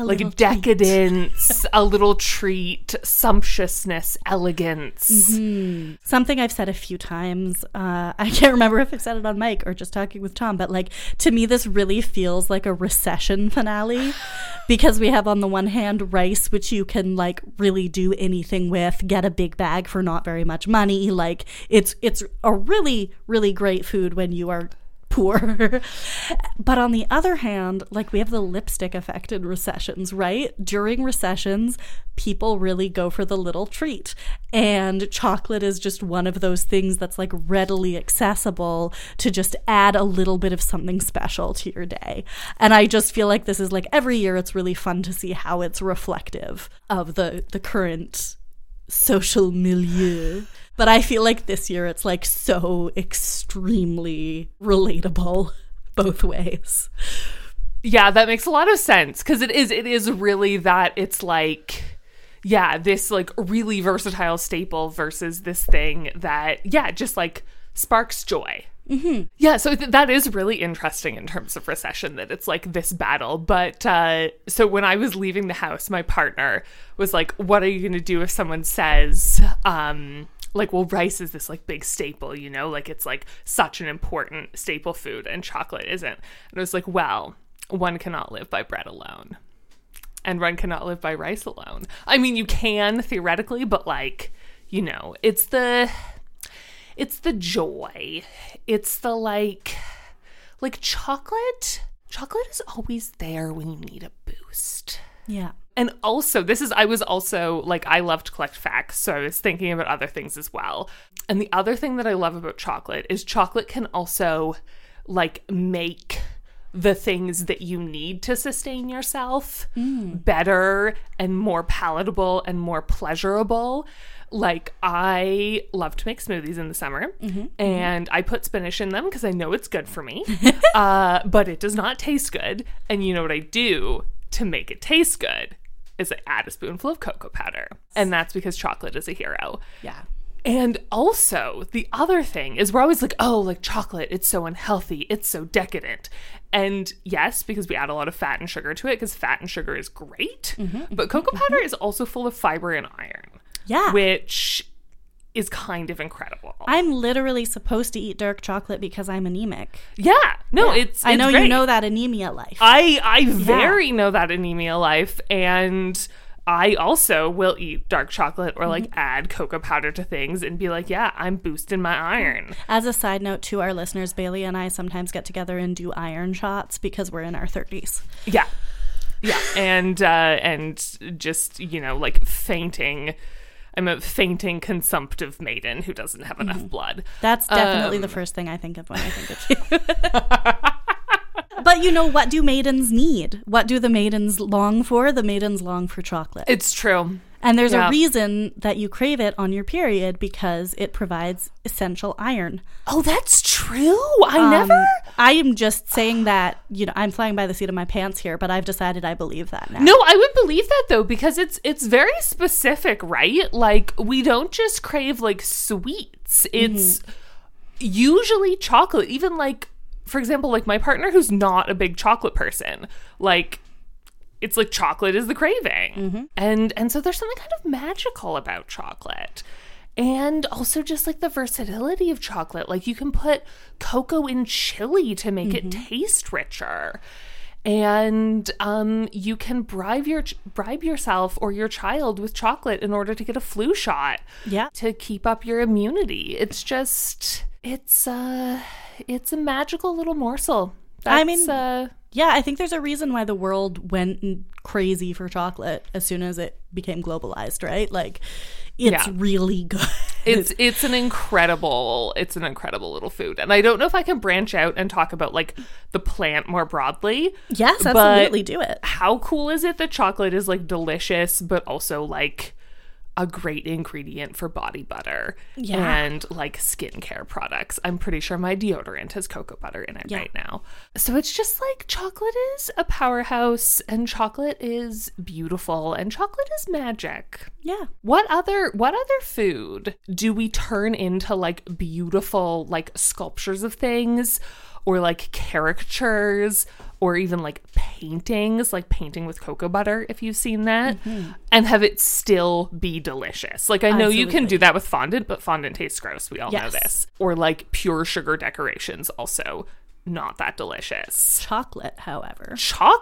like decadence, a little treat, sumptuousness, elegance. Mm-hmm. Something I've said a few times. I can't remember if I've said it on mic or just talking with Tom, but like to me, this really feels like a recession finale because we have on the one hand rice, which you can like really do anything with, get a big bag for not very much money. Like it's a really, really great food when you are poor. But on the other hand, like we have the lipstick effect in recessions, right? During recessions, people really go for the little treat. And chocolate is just one of those things that's like readily accessible to just add a little bit of something special to your day. And I just feel like this is like every year it's really fun to see how it's reflective of the current social milieu. But I feel like this year it's like so extremely relatable both ways. Yeah, that makes a lot of sense because it is really that it's like, yeah, this like really versatile staple versus this thing that, yeah, just like sparks joy. Mm-hmm. Yeah, so that is really interesting in terms of recession, that it's like this battle. But so when I was leaving the house, my partner was like, what are you going to do if someone says, like, well, rice is this like big staple, you know, like it's like such an important staple food and chocolate isn't. And I was like, well, one cannot live by bread alone and one cannot live by rice alone. I mean, you can theoretically, but like, you know, it's the joy. It's the like chocolate is always there when you need a boost. Yeah. And also, I was also, like, I love to collect facts, so I was thinking about other things as well. And the other thing that I love about chocolate is chocolate can also, like, make the things that you need to sustain yourself better and more palatable and more pleasurable. Like, I love to make smoothies in the summer, and I put spinach in them because I know it's good for me, but it does not taste good. And you know what I do to make it taste good is I add a spoonful of cocoa powder. And that's because chocolate is a hero. Yeah. And also, the other thing is we're always like, oh, like chocolate, it's so unhealthy, it's so decadent. And yes, because we add a lot of fat and sugar to it, because fat and sugar is great. But cocoa powder is also full of fiber and iron. Yeah. Which is kind of incredible. I'm literally supposed to eat dark chocolate because I'm anemic. Yeah. No, it's I know great. You know that anemia life. I very know that anemia life, and I also will eat dark chocolate or like add cocoa powder to things and be like, yeah, I'm boosting my iron. As a side note to our listeners, Bailey and I sometimes get together and do iron shots because we're in our 30s. Yeah. Yeah. And just, you know, like fainting. I'm a fainting consumptive maiden who doesn't have enough blood. That's definitely the first thing I think of when I think of you. But you know, what do maidens need? What do the maidens long for? The maidens long for chocolate. It's true. And there's a reason that you crave it on your period, because it provides essential iron. Oh, that's true. I am just saying that, you know, I'm flying by the seat of my pants here, but I've decided I believe that now. No, I would believe that though, because it's very specific, right? Like, we don't just crave like sweets. It's usually chocolate. Even like, for example, like my partner who's not a big chocolate person, like, it's like chocolate is the craving. And so there's something kind of magical about chocolate. And also just like the versatility of chocolate. Like, you can put cocoa in chili to make it taste richer. And you can bribe yourself or your child with chocolate in order to get a flu shot. Yeah. To keep up your immunity. It's just, it's a magical little morsel. Yeah, I think there's a reason why the world went crazy for chocolate as soon as it became globalized, right? Like, it's really good. It's an incredible little food. And I don't know if I can branch out and talk about like the plant more broadly. Yes, absolutely, do it. How cool is it that chocolate is like delicious, but also like a great ingredient for body butter and like skincare products. I'm pretty sure my deodorant has cocoa butter in it right now. So it's just like chocolate is a powerhouse, and chocolate is beautiful, and chocolate is magic. Yeah. What other food do we turn into like beautiful like sculptures of things, or like caricatures or even like paintings, like painting with cocoa butter, if you've seen that, and have it still be delicious. Like, I know you can do that with fondant, but fondant tastes gross. We all know this. Or like pure sugar decorations, also not that delicious. Chocolate, however,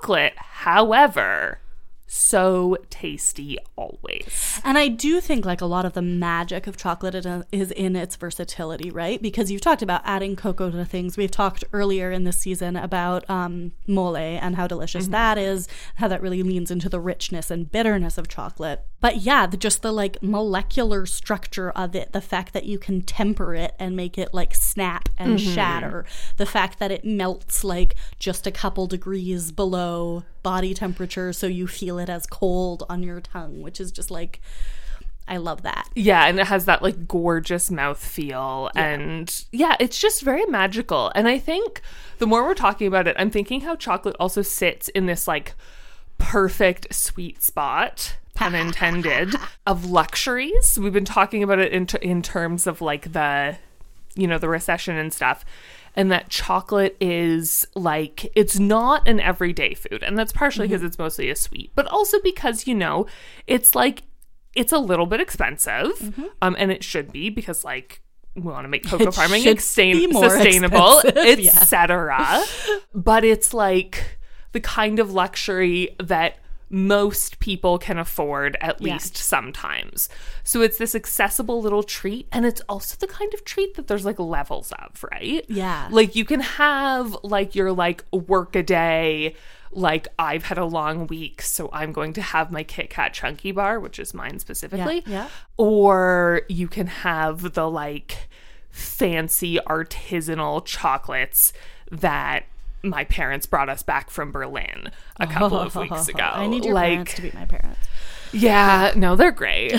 so tasty always. And I do think like a lot of the magic of chocolate is in its versatility, right? Because you've talked about adding cocoa to things. We've talked earlier in this season about mole and how delicious that is, how that really leans into the richness and bitterness of chocolate. But yeah, just the like molecular structure of it, the fact that you can temper it and make it like snap and shatter, the fact that it melts like just a couple degrees below body temperature so you feel it as cold on your tongue, which is just like, I love that. Yeah, and it has that like gorgeous mouthfeel, and yeah, it's just very magical. And I think the more we're talking about it, I'm thinking how chocolate also sits in this like perfect sweet spot, pun intended, of luxuries. We've been talking about it in terms of like the, you know, the recession and stuff. And that chocolate is like, it's not an everyday food. And that's partially because it's mostly a sweet, but also because, you know, it's like, it's a little bit expensive. And it should be, because like, we want to make cocoa farming sustainable, etc. But it's like the kind of luxury that most people can afford, at least sometimes. So it's this accessible little treat, and it's also the kind of treat that there's like levels of, right? Yeah. Like you can have like your like work a day, like I've had a long week, so I'm going to have my Kit Kat Chunky Bar, which is mine specifically. Yeah. Or you can have the like fancy artisanal chocolates that my parents brought us back from Berlin a couple of weeks ago. I need your parents to be my parents. Yeah, no, they're great.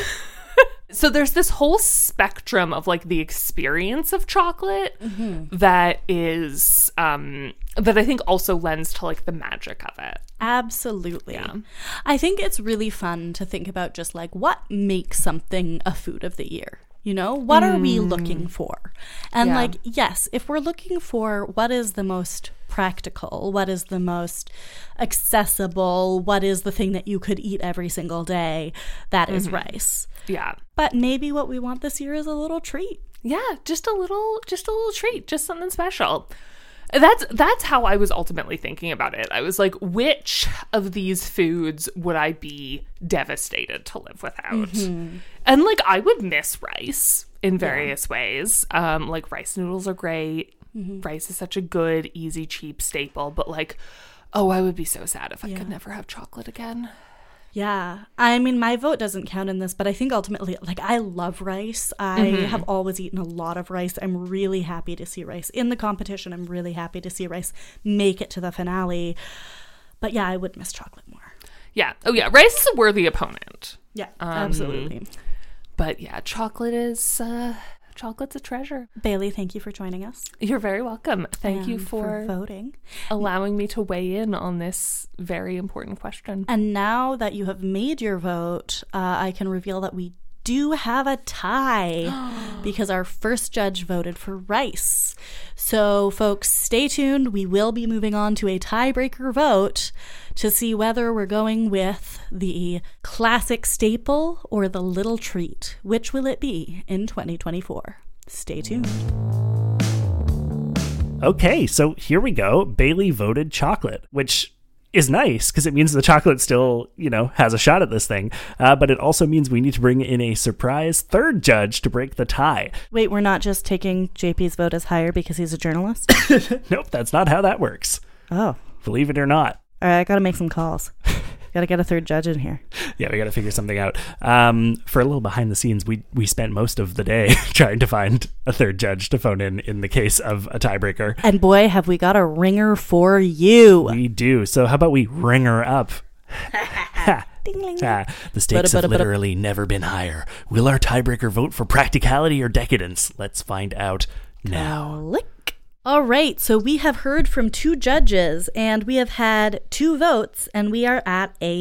So there's this whole spectrum of like the experience of chocolate that is that I think also lends to like the magic of it. Absolutely. Yeah. I think it's really fun to think about just like what makes something a food of the year. You know, what are we looking for? And like, yes, if we're looking for what is the most practical, what is the most accessible, what is the thing that you could eat every single day, that is rice. Yeah. But maybe what we want this year is a little treat. Yeah, just a little treat, just something special. That's how I was ultimately thinking about it. I was like, which of these foods would I be devastated to live without? And like, I would miss rice in various ways. Like rice noodles are great. Rice is such a good, easy, cheap staple. But like, oh, I would be so sad if I could never have chocolate again. Yeah. I mean, my vote doesn't count in this, but I think ultimately, like, I love rice. I have always eaten a lot of rice. I'm really happy to see rice in the competition. I'm really happy to see rice make it to the finale. But yeah, I would miss chocolate more. Yeah. Oh, yeah. Rice is a worthy opponent. Yeah, absolutely. But yeah, chocolate's a treasure. Bailey, thank you for joining us. You're very welcome. Thank you for voting, allowing me to weigh in on this very important question. And now that you have made your vote, I can reveal that we do have a tie because our first judge voted for rice. So folks, stay tuned. We will be moving on to a tiebreaker vote to see whether we're going with the classic staple or the little treat. Which will it be in 2024? Stay tuned. Okay, so here we go. Bailey voted chocolate, which is nice because it means the chocolate still, you know, has a shot at this thing. But it also means we need to bring in a surprise third judge to break the tie. Wait, we're not just taking JP's vote as higher because he's a journalist? Nope, that's not how that works. Oh. Believe it or not. All right, I got to make some calls. Got to get a third judge in here. Yeah, we got to figure something out. For a little behind the scenes, we spent most of the day trying to find a third judge to phone in the case of a tiebreaker. And boy, have we got a ringer for you. We do. So how about we ring her up? The stakes have literally never been higher. Will our tiebreaker vote for practicality or decadence? Let's find out now. Click. All right, so we have heard from two judges, and we have had two votes, and we are at a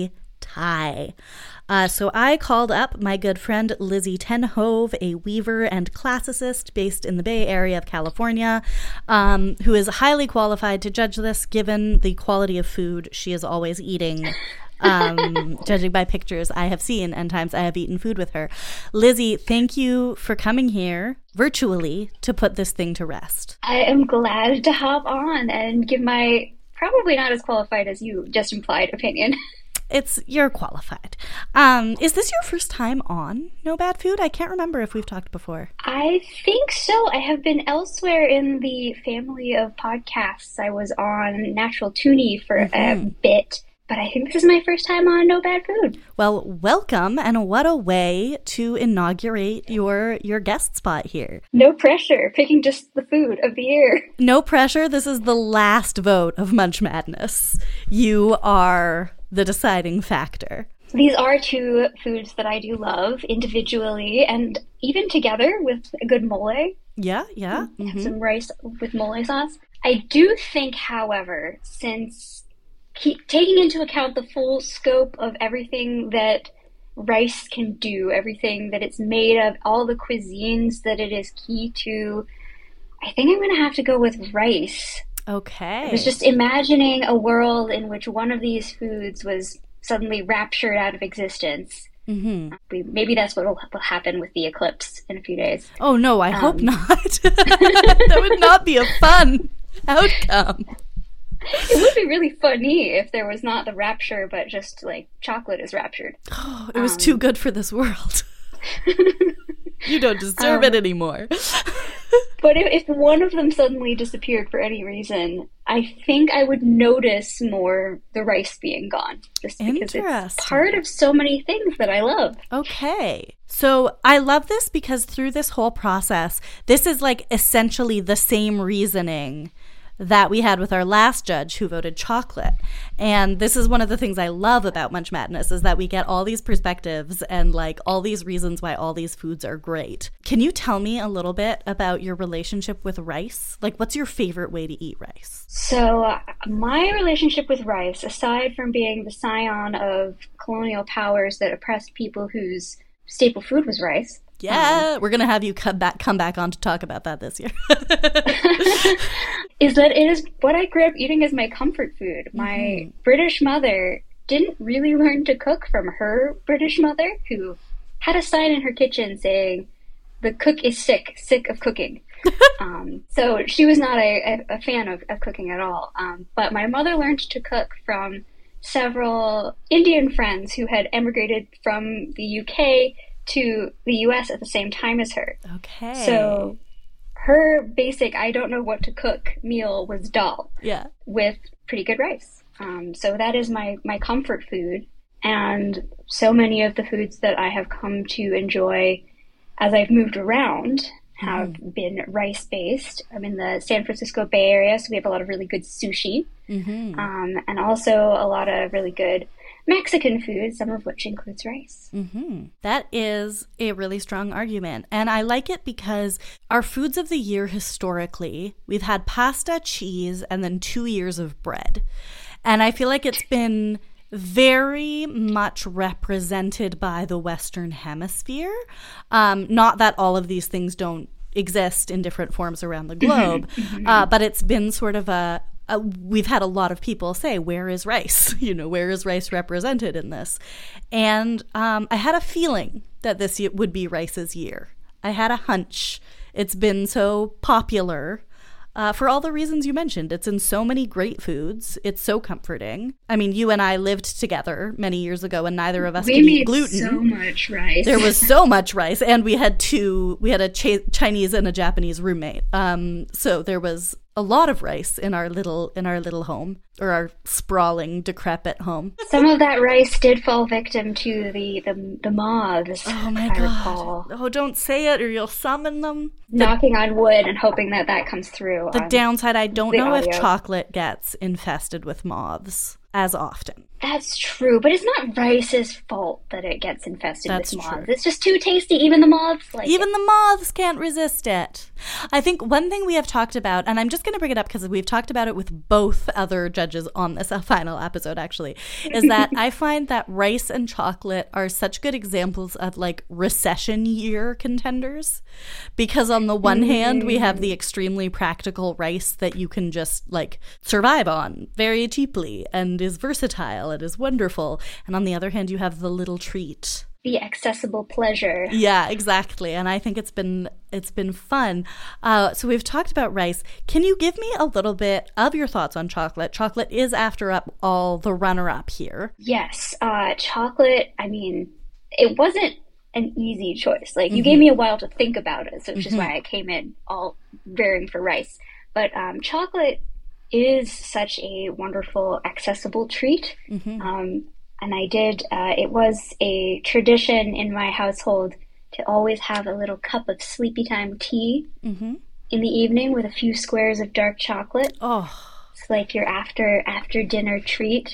tie. So I called up my good friend Lizzie Ten Hove, a weaver and classicist based in the Bay Area of California, who is highly qualified to judge this given the quality of food she is always eating, judging by pictures I have seen and times I have eaten food with her. Lizzie, thank you for coming here virtually to put this thing to rest. I am glad to hop on and give my probably not as qualified as you just implied opinion. You're qualified. Is this your first time on No Bad Food? I can't remember if we've talked before. I think so. I have been elsewhere in the family of podcasts. I was on Natural Toonie for a bit, but I think this is my first time on No Bad Food. Well, welcome, and what a way to inaugurate your guest spot here. No pressure, picking just the food of the year. No pressure. This is the last vote of Munch Madness. You are the deciding factor. These are two foods that I do love individually and even together with a good mole. Yeah. Have some rice with mole sauce. I do think, however, since taking into account the full scope of everything that rice can do, everything that it's made of, all the cuisines that it is key to, I think I'm going to have to go with rice. Okay. I was just imagining a world in which one of these foods was suddenly raptured out of existence. Mm-hmm. Maybe that's what will happen with the eclipse in a few days. Oh, no, I hope not. That would not be a fun outcome. It would be really funny if there was not the rapture, but just like chocolate is raptured. Oh, it was too good for this world. You don't deserve it anymore. But if one of them suddenly disappeared for any reason, I think I would notice more the rice being gone. Just because it's part of so many things that I love. Okay. So I love this because through this whole process, this is like essentially the same reasoning that we had with our last judge who voted chocolate. And this is one of the things I love about Munch Madness is that we get all these perspectives and like all these reasons why all these foods are great. Can you tell me a little bit about your relationship with rice? Like, what's your favorite way to eat rice? So my relationship with rice, aside from being the scion of colonial powers that oppressed people whose staple food was rice. Yeah, we're going to have you come back on to talk about that this year. Is that it is what I grew up eating as my comfort food. My British mother didn't really learn to cook from her British mother, who had a sign in her kitchen saying, "The cook is sick of cooking." So she was not a fan of cooking at all. But my mother learned to cook from several Indian friends who had emigrated from the UK to the US at the same time as her. Okay. So her basic I don't know what to cook meal was dal. Yeah. With pretty good rice. So that is my comfort food. And so many of the foods that I have come to enjoy as I've moved around have been rice-based. I'm in the San Francisco Bay Area, so we have a lot of really good sushi. And also a lot of really good Mexican food, some of which includes rice. That is a really strong argument. And I like it because our foods of the year historically, we've had pasta, cheese, and then 2 years of bread. And I feel like it's been very much represented by the Western Hemisphere. Not that all of these things don't exist in different forms around the globe, but it's been sort of we've had a lot of people say, where is rice? Where is rice represented in this? And I had a feeling that this would be rice's year. I had a hunch. It's been so popular for all the reasons you mentioned. It's in so many great foods. It's so comforting. I mean, you and I lived together many years ago, and neither of us could eat gluten. So much rice. There was so much rice, and we had a Chinese and a Japanese roommate. So there was a lot of rice in our little home, or our sprawling, decrepit home. Some of that rice did fall victim to the moths. Oh my God! Oh, don't say it, or you'll summon them. Knocking on wood and hoping that comes through. The downside, I don't know if chocolate gets infested with moths as often. That's true, but it's not Rice's fault that it gets infested with moths. True. It's just too tasty. Even the moths like Even the moths can't resist it. I think one thing we have talked about, and I'm just going to bring it up because we've talked about it with both other judges on this final episode, actually, is that I find that rice and chocolate are such good examples of like recession year contenders. Because on the one hand, we have the extremely practical rice that you can just like survive on very cheaply and is versatile. It is wonderful. And on the other hand, you have the little treat. the accessible pleasure. Yeah, exactly. And I think it's been fun. So we've talked about rice. Can you give me a little bit of your thoughts on chocolate? Chocolate is, after all, the runner-up here. Yes. Chocolate, I mean, it wasn't an easy choice. Like, you gave me a while to think about it, so which is why I came in all veering for rice. But chocolate is such a wonderful, accessible treat. And I did, it was a tradition in my household to always have a little cup of sleepy time tea in the evening with a few squares of dark chocolate. Oh, it's like your after dinner treat,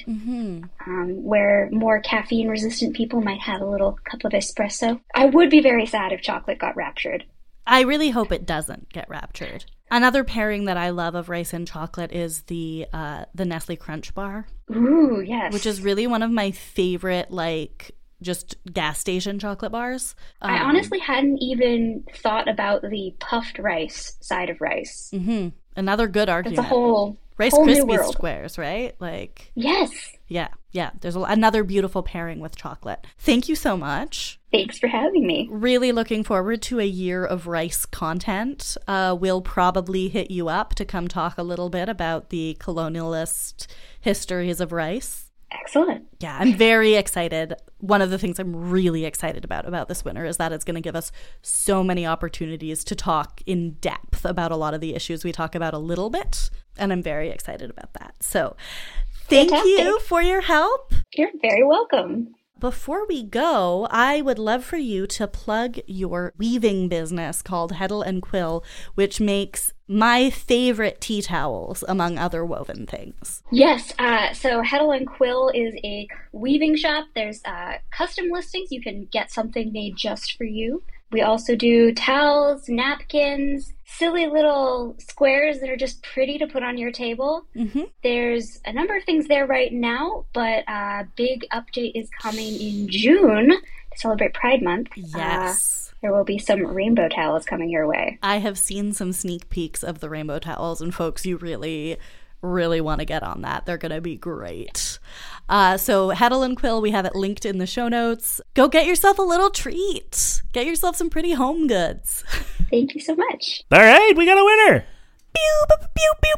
where more caffeine resistant people might have a little cup of espresso. I would be very sad if chocolate got raptured. I really hope it doesn't get raptured. Another pairing that I love of rice and chocolate is the Nestle Crunch Bar. Ooh, yes. Which is really one of my favorite, like, just gas station chocolate bars. I honestly hadn't even thought about the puffed rice side of rice. Another good argument. It's a whole Rice whole new Krispie world. Squares, right? Like, yes. Yeah. There's another beautiful pairing with chocolate. Thank you so much. Thanks for having me. Really looking forward to a year of rice content. We'll probably hit you up to come talk a little bit about the colonialist histories of rice. Excellent. Yeah, I'm very excited. One of the things I'm really excited about this winter is that it's going to give us so many opportunities to talk in depth about a lot of the issues we talk about a little bit. And I'm very excited about that. So thank you for your help. You're very welcome. Before we go, I would love for you to plug your weaving business called Heddle and Quill, which makes my favorite tea towels, among other woven things. Yes, so Heddle and Quill is a weaving shop. There's custom listings. You can get something made just for you. We also do towels, napkins, silly little squares that are just pretty to put on your table. There's a number of things there right now, but a big update is coming in June to celebrate Pride Month. Yes. There will be some rainbow towels coming your way. I have seen some sneak peeks of the rainbow towels, and folks, you really want to get on that. They're going to be great. So Heddle and Quill, we have it linked in the show notes. Go get yourself a little treat. Get yourself some pretty home goods. Thank you so much. All right, we got a winner. Pew, pew, pew, pew,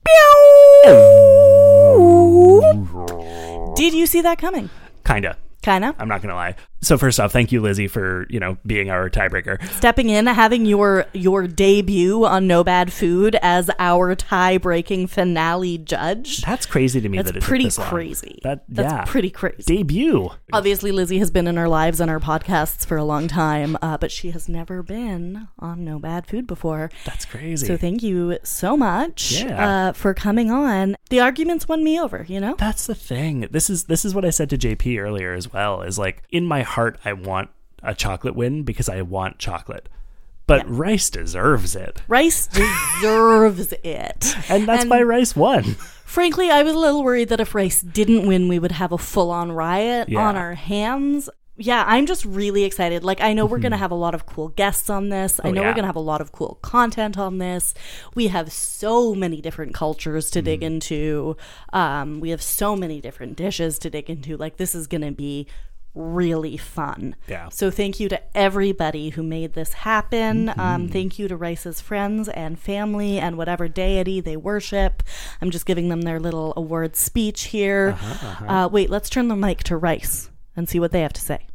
pew, pew. Did you see that coming? Kinda. I'm not going to lie. So first off, thank you, Lizzie, for, being our tiebreaker. Stepping in, having your debut on No Bad Food as our tie-breaking finale judge. That's crazy to me. That's that it pretty took this long. crazy. That's pretty crazy. Debut. Obviously, Lizzie has been in our lives and our podcasts for a long time, but she has never been on No Bad Food before. That's crazy. So thank you so much Yeah. for coming on. The arguments won me over, That's the thing. This is what I said to JP earlier as well, is like, in my heart, I want a chocolate win because I want chocolate. But rice deserves it. Rice deserves it. And that's why rice won. Frankly, I was a little worried that if rice didn't win, we would have a full-on riot on our hands. Yeah, I'm just really excited. Like, I know we're going to have a lot of cool guests on this. I know we're going to have a lot of cool content on this. We have so many different cultures to dig into. We have so many different dishes to dig into. Like, this is going to be really fun. Yeah. So thank you to everybody who made this happen. Thank you to Rice's friends and family and whatever deity they worship. I'm just giving them their little award speech here. Wait, let's turn the mic to Rice and see what they have to say.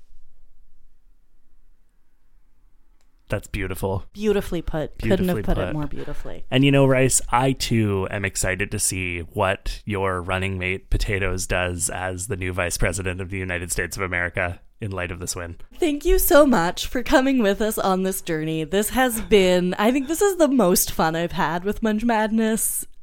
That's beautiful. Beautifully put. Couldn't have put it more beautifully. And Rice, I too am excited to see what your running mate Potatoes does as the new Vice President of the United States of America in light of this win. Thank you so much for coming with us on this journey. This has been, I think this is the most fun I've had with Munch Madness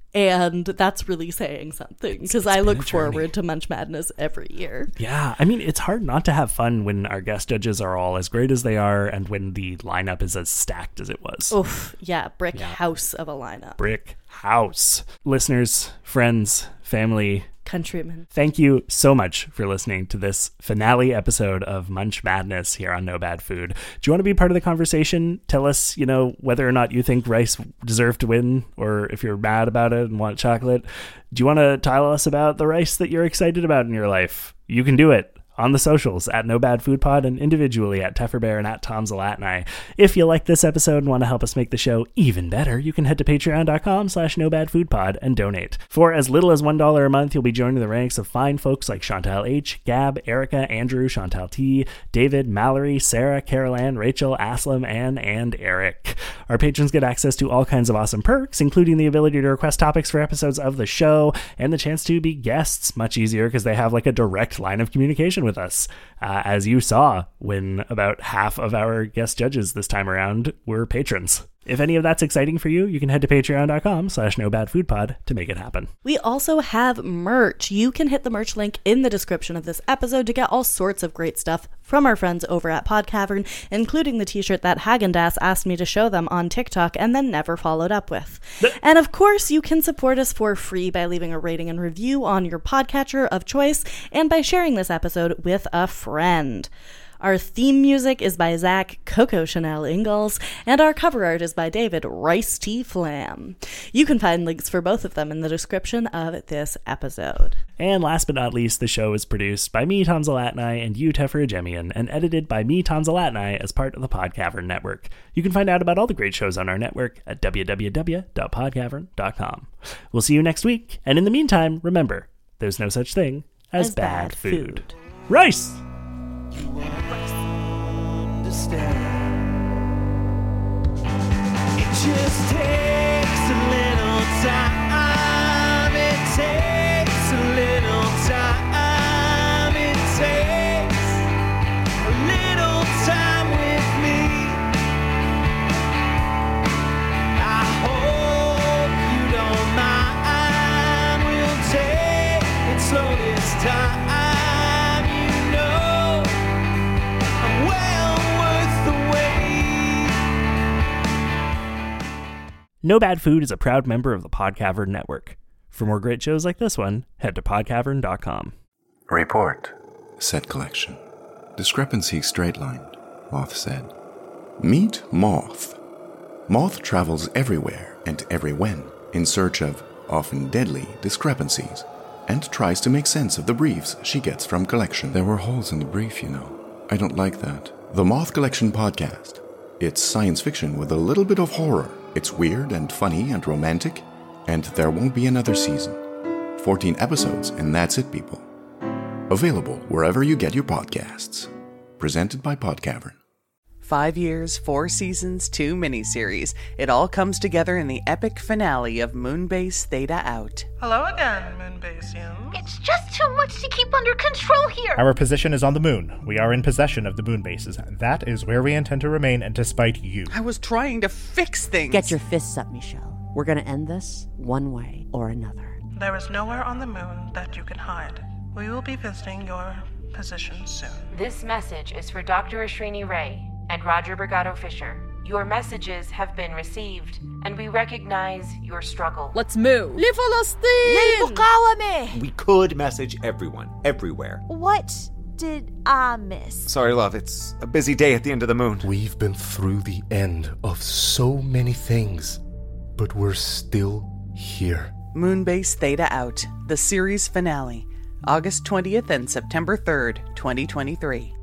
And that's really saying something because I look forward to Munch Madness every year. Yeah. I mean, it's hard not to have fun when our guest judges are all as great as they are and when the lineup is as stacked as it was. Oof. Yeah. House of a lineup. Brick house. Listeners, friends, family, countrymen, thank you so much for listening to this finale episode of Munch Madness here on No Bad Food. Do you want to be part of the conversation? Tell us, whether or not you think rice deserved to win, or if you're mad about it and want chocolate. Do you want to tell us about the rice that you're excited about in your life? You can do it on the socials at No Bad Food Pod and individually at Tefferbear and at Tom Zalatni. If you like this episode and want to help us make the show even better, you can head to patreon.com/NoBadFoodPod and donate. For as little as $1 a month, you'll be joining the ranks of fine folks like Chantal H., Gab, Erica, Andrew, Chantal T., David, Mallory, Sarah, Carol Ann, Rachel, Aslam, Ann, and Eric. Our patrons get access to all kinds of awesome perks, including the ability to request topics for episodes of the show and the chance to be guests. Much easier because they have like a direct line of communication with us, as you saw when about half of our guest judges this time around were patrons. If any of that's exciting for you, you can head to patreon.com/NoBadFoodPod to make it happen. We also have merch. You can hit the merch link in the description of this episode to get all sorts of great stuff from our friends over at Podcavern, including the t-shirt that Häagen-Dazs asked me to show them on TikTok and then never followed up with. And of course, you can support us for free by leaving a rating and review on your podcatcher of choice and by sharing this episode with a friend. Our theme music is by Zach Coco Chanel Ingalls, and our cover art is by David Rice T. Flam. You can find links for both of them in the description of this episode. And last but not least, the show is produced by me, Tom Zalatni, and you, Teffer Ajemian, and edited by me, Tom Zalatni, as part of the Podcavern Network. You can find out about all the great shows on our network at www.podcavern.com. We'll see you next week, and in the meantime, remember, there's no such thing as bad food. Rice! You understand. It just takes a little time. It takes a little time. It takes a little time with me. I hope you don't mind. We'll take it slow this time. No Bad Food is a proud member of the Podcavern Network. For more great shows like this one, head to podcavern.com. Report. Set collection. Discrepancy straight-lined, Moth said. Meet Moth. Moth travels everywhere and everywhen in search of, often deadly, discrepancies, and tries to make sense of the briefs she gets from collection. There were holes in the brief, you know. I don't like that. The Moth Collection Podcast. It's science fiction with a little bit of horror. It's weird and funny and romantic, and there won't be another season. 14 episodes, and that's it, people. Available wherever you get your podcasts. Presented by Podcavern. 5 years, 4 seasons, 2 miniseries. It all comes together in the epic finale of Moonbase Theta Out. Hello again, Moonbasians. It's just too much to keep under control here. Our position is on the moon. We are in possession of the moon bases. That is where we intend to remain, and despite you. I was trying to fix things. Get your fists up, Michelle. We're gonna end this one way or another. There is nowhere on the moon that you can hide. We will be visiting your position soon. This message is for Dr. Ashrini Ray and Roger Brigado Fisher. Your messages have been received, and we recognize your struggle. Let's move. We could message everyone, everywhere. What did I miss? Sorry, love, it's a busy day at the end of the moon. We've been through the end of so many things, but we're still here. Moonbase Theta Out, the series finale, August 20th and September 3rd, 2023.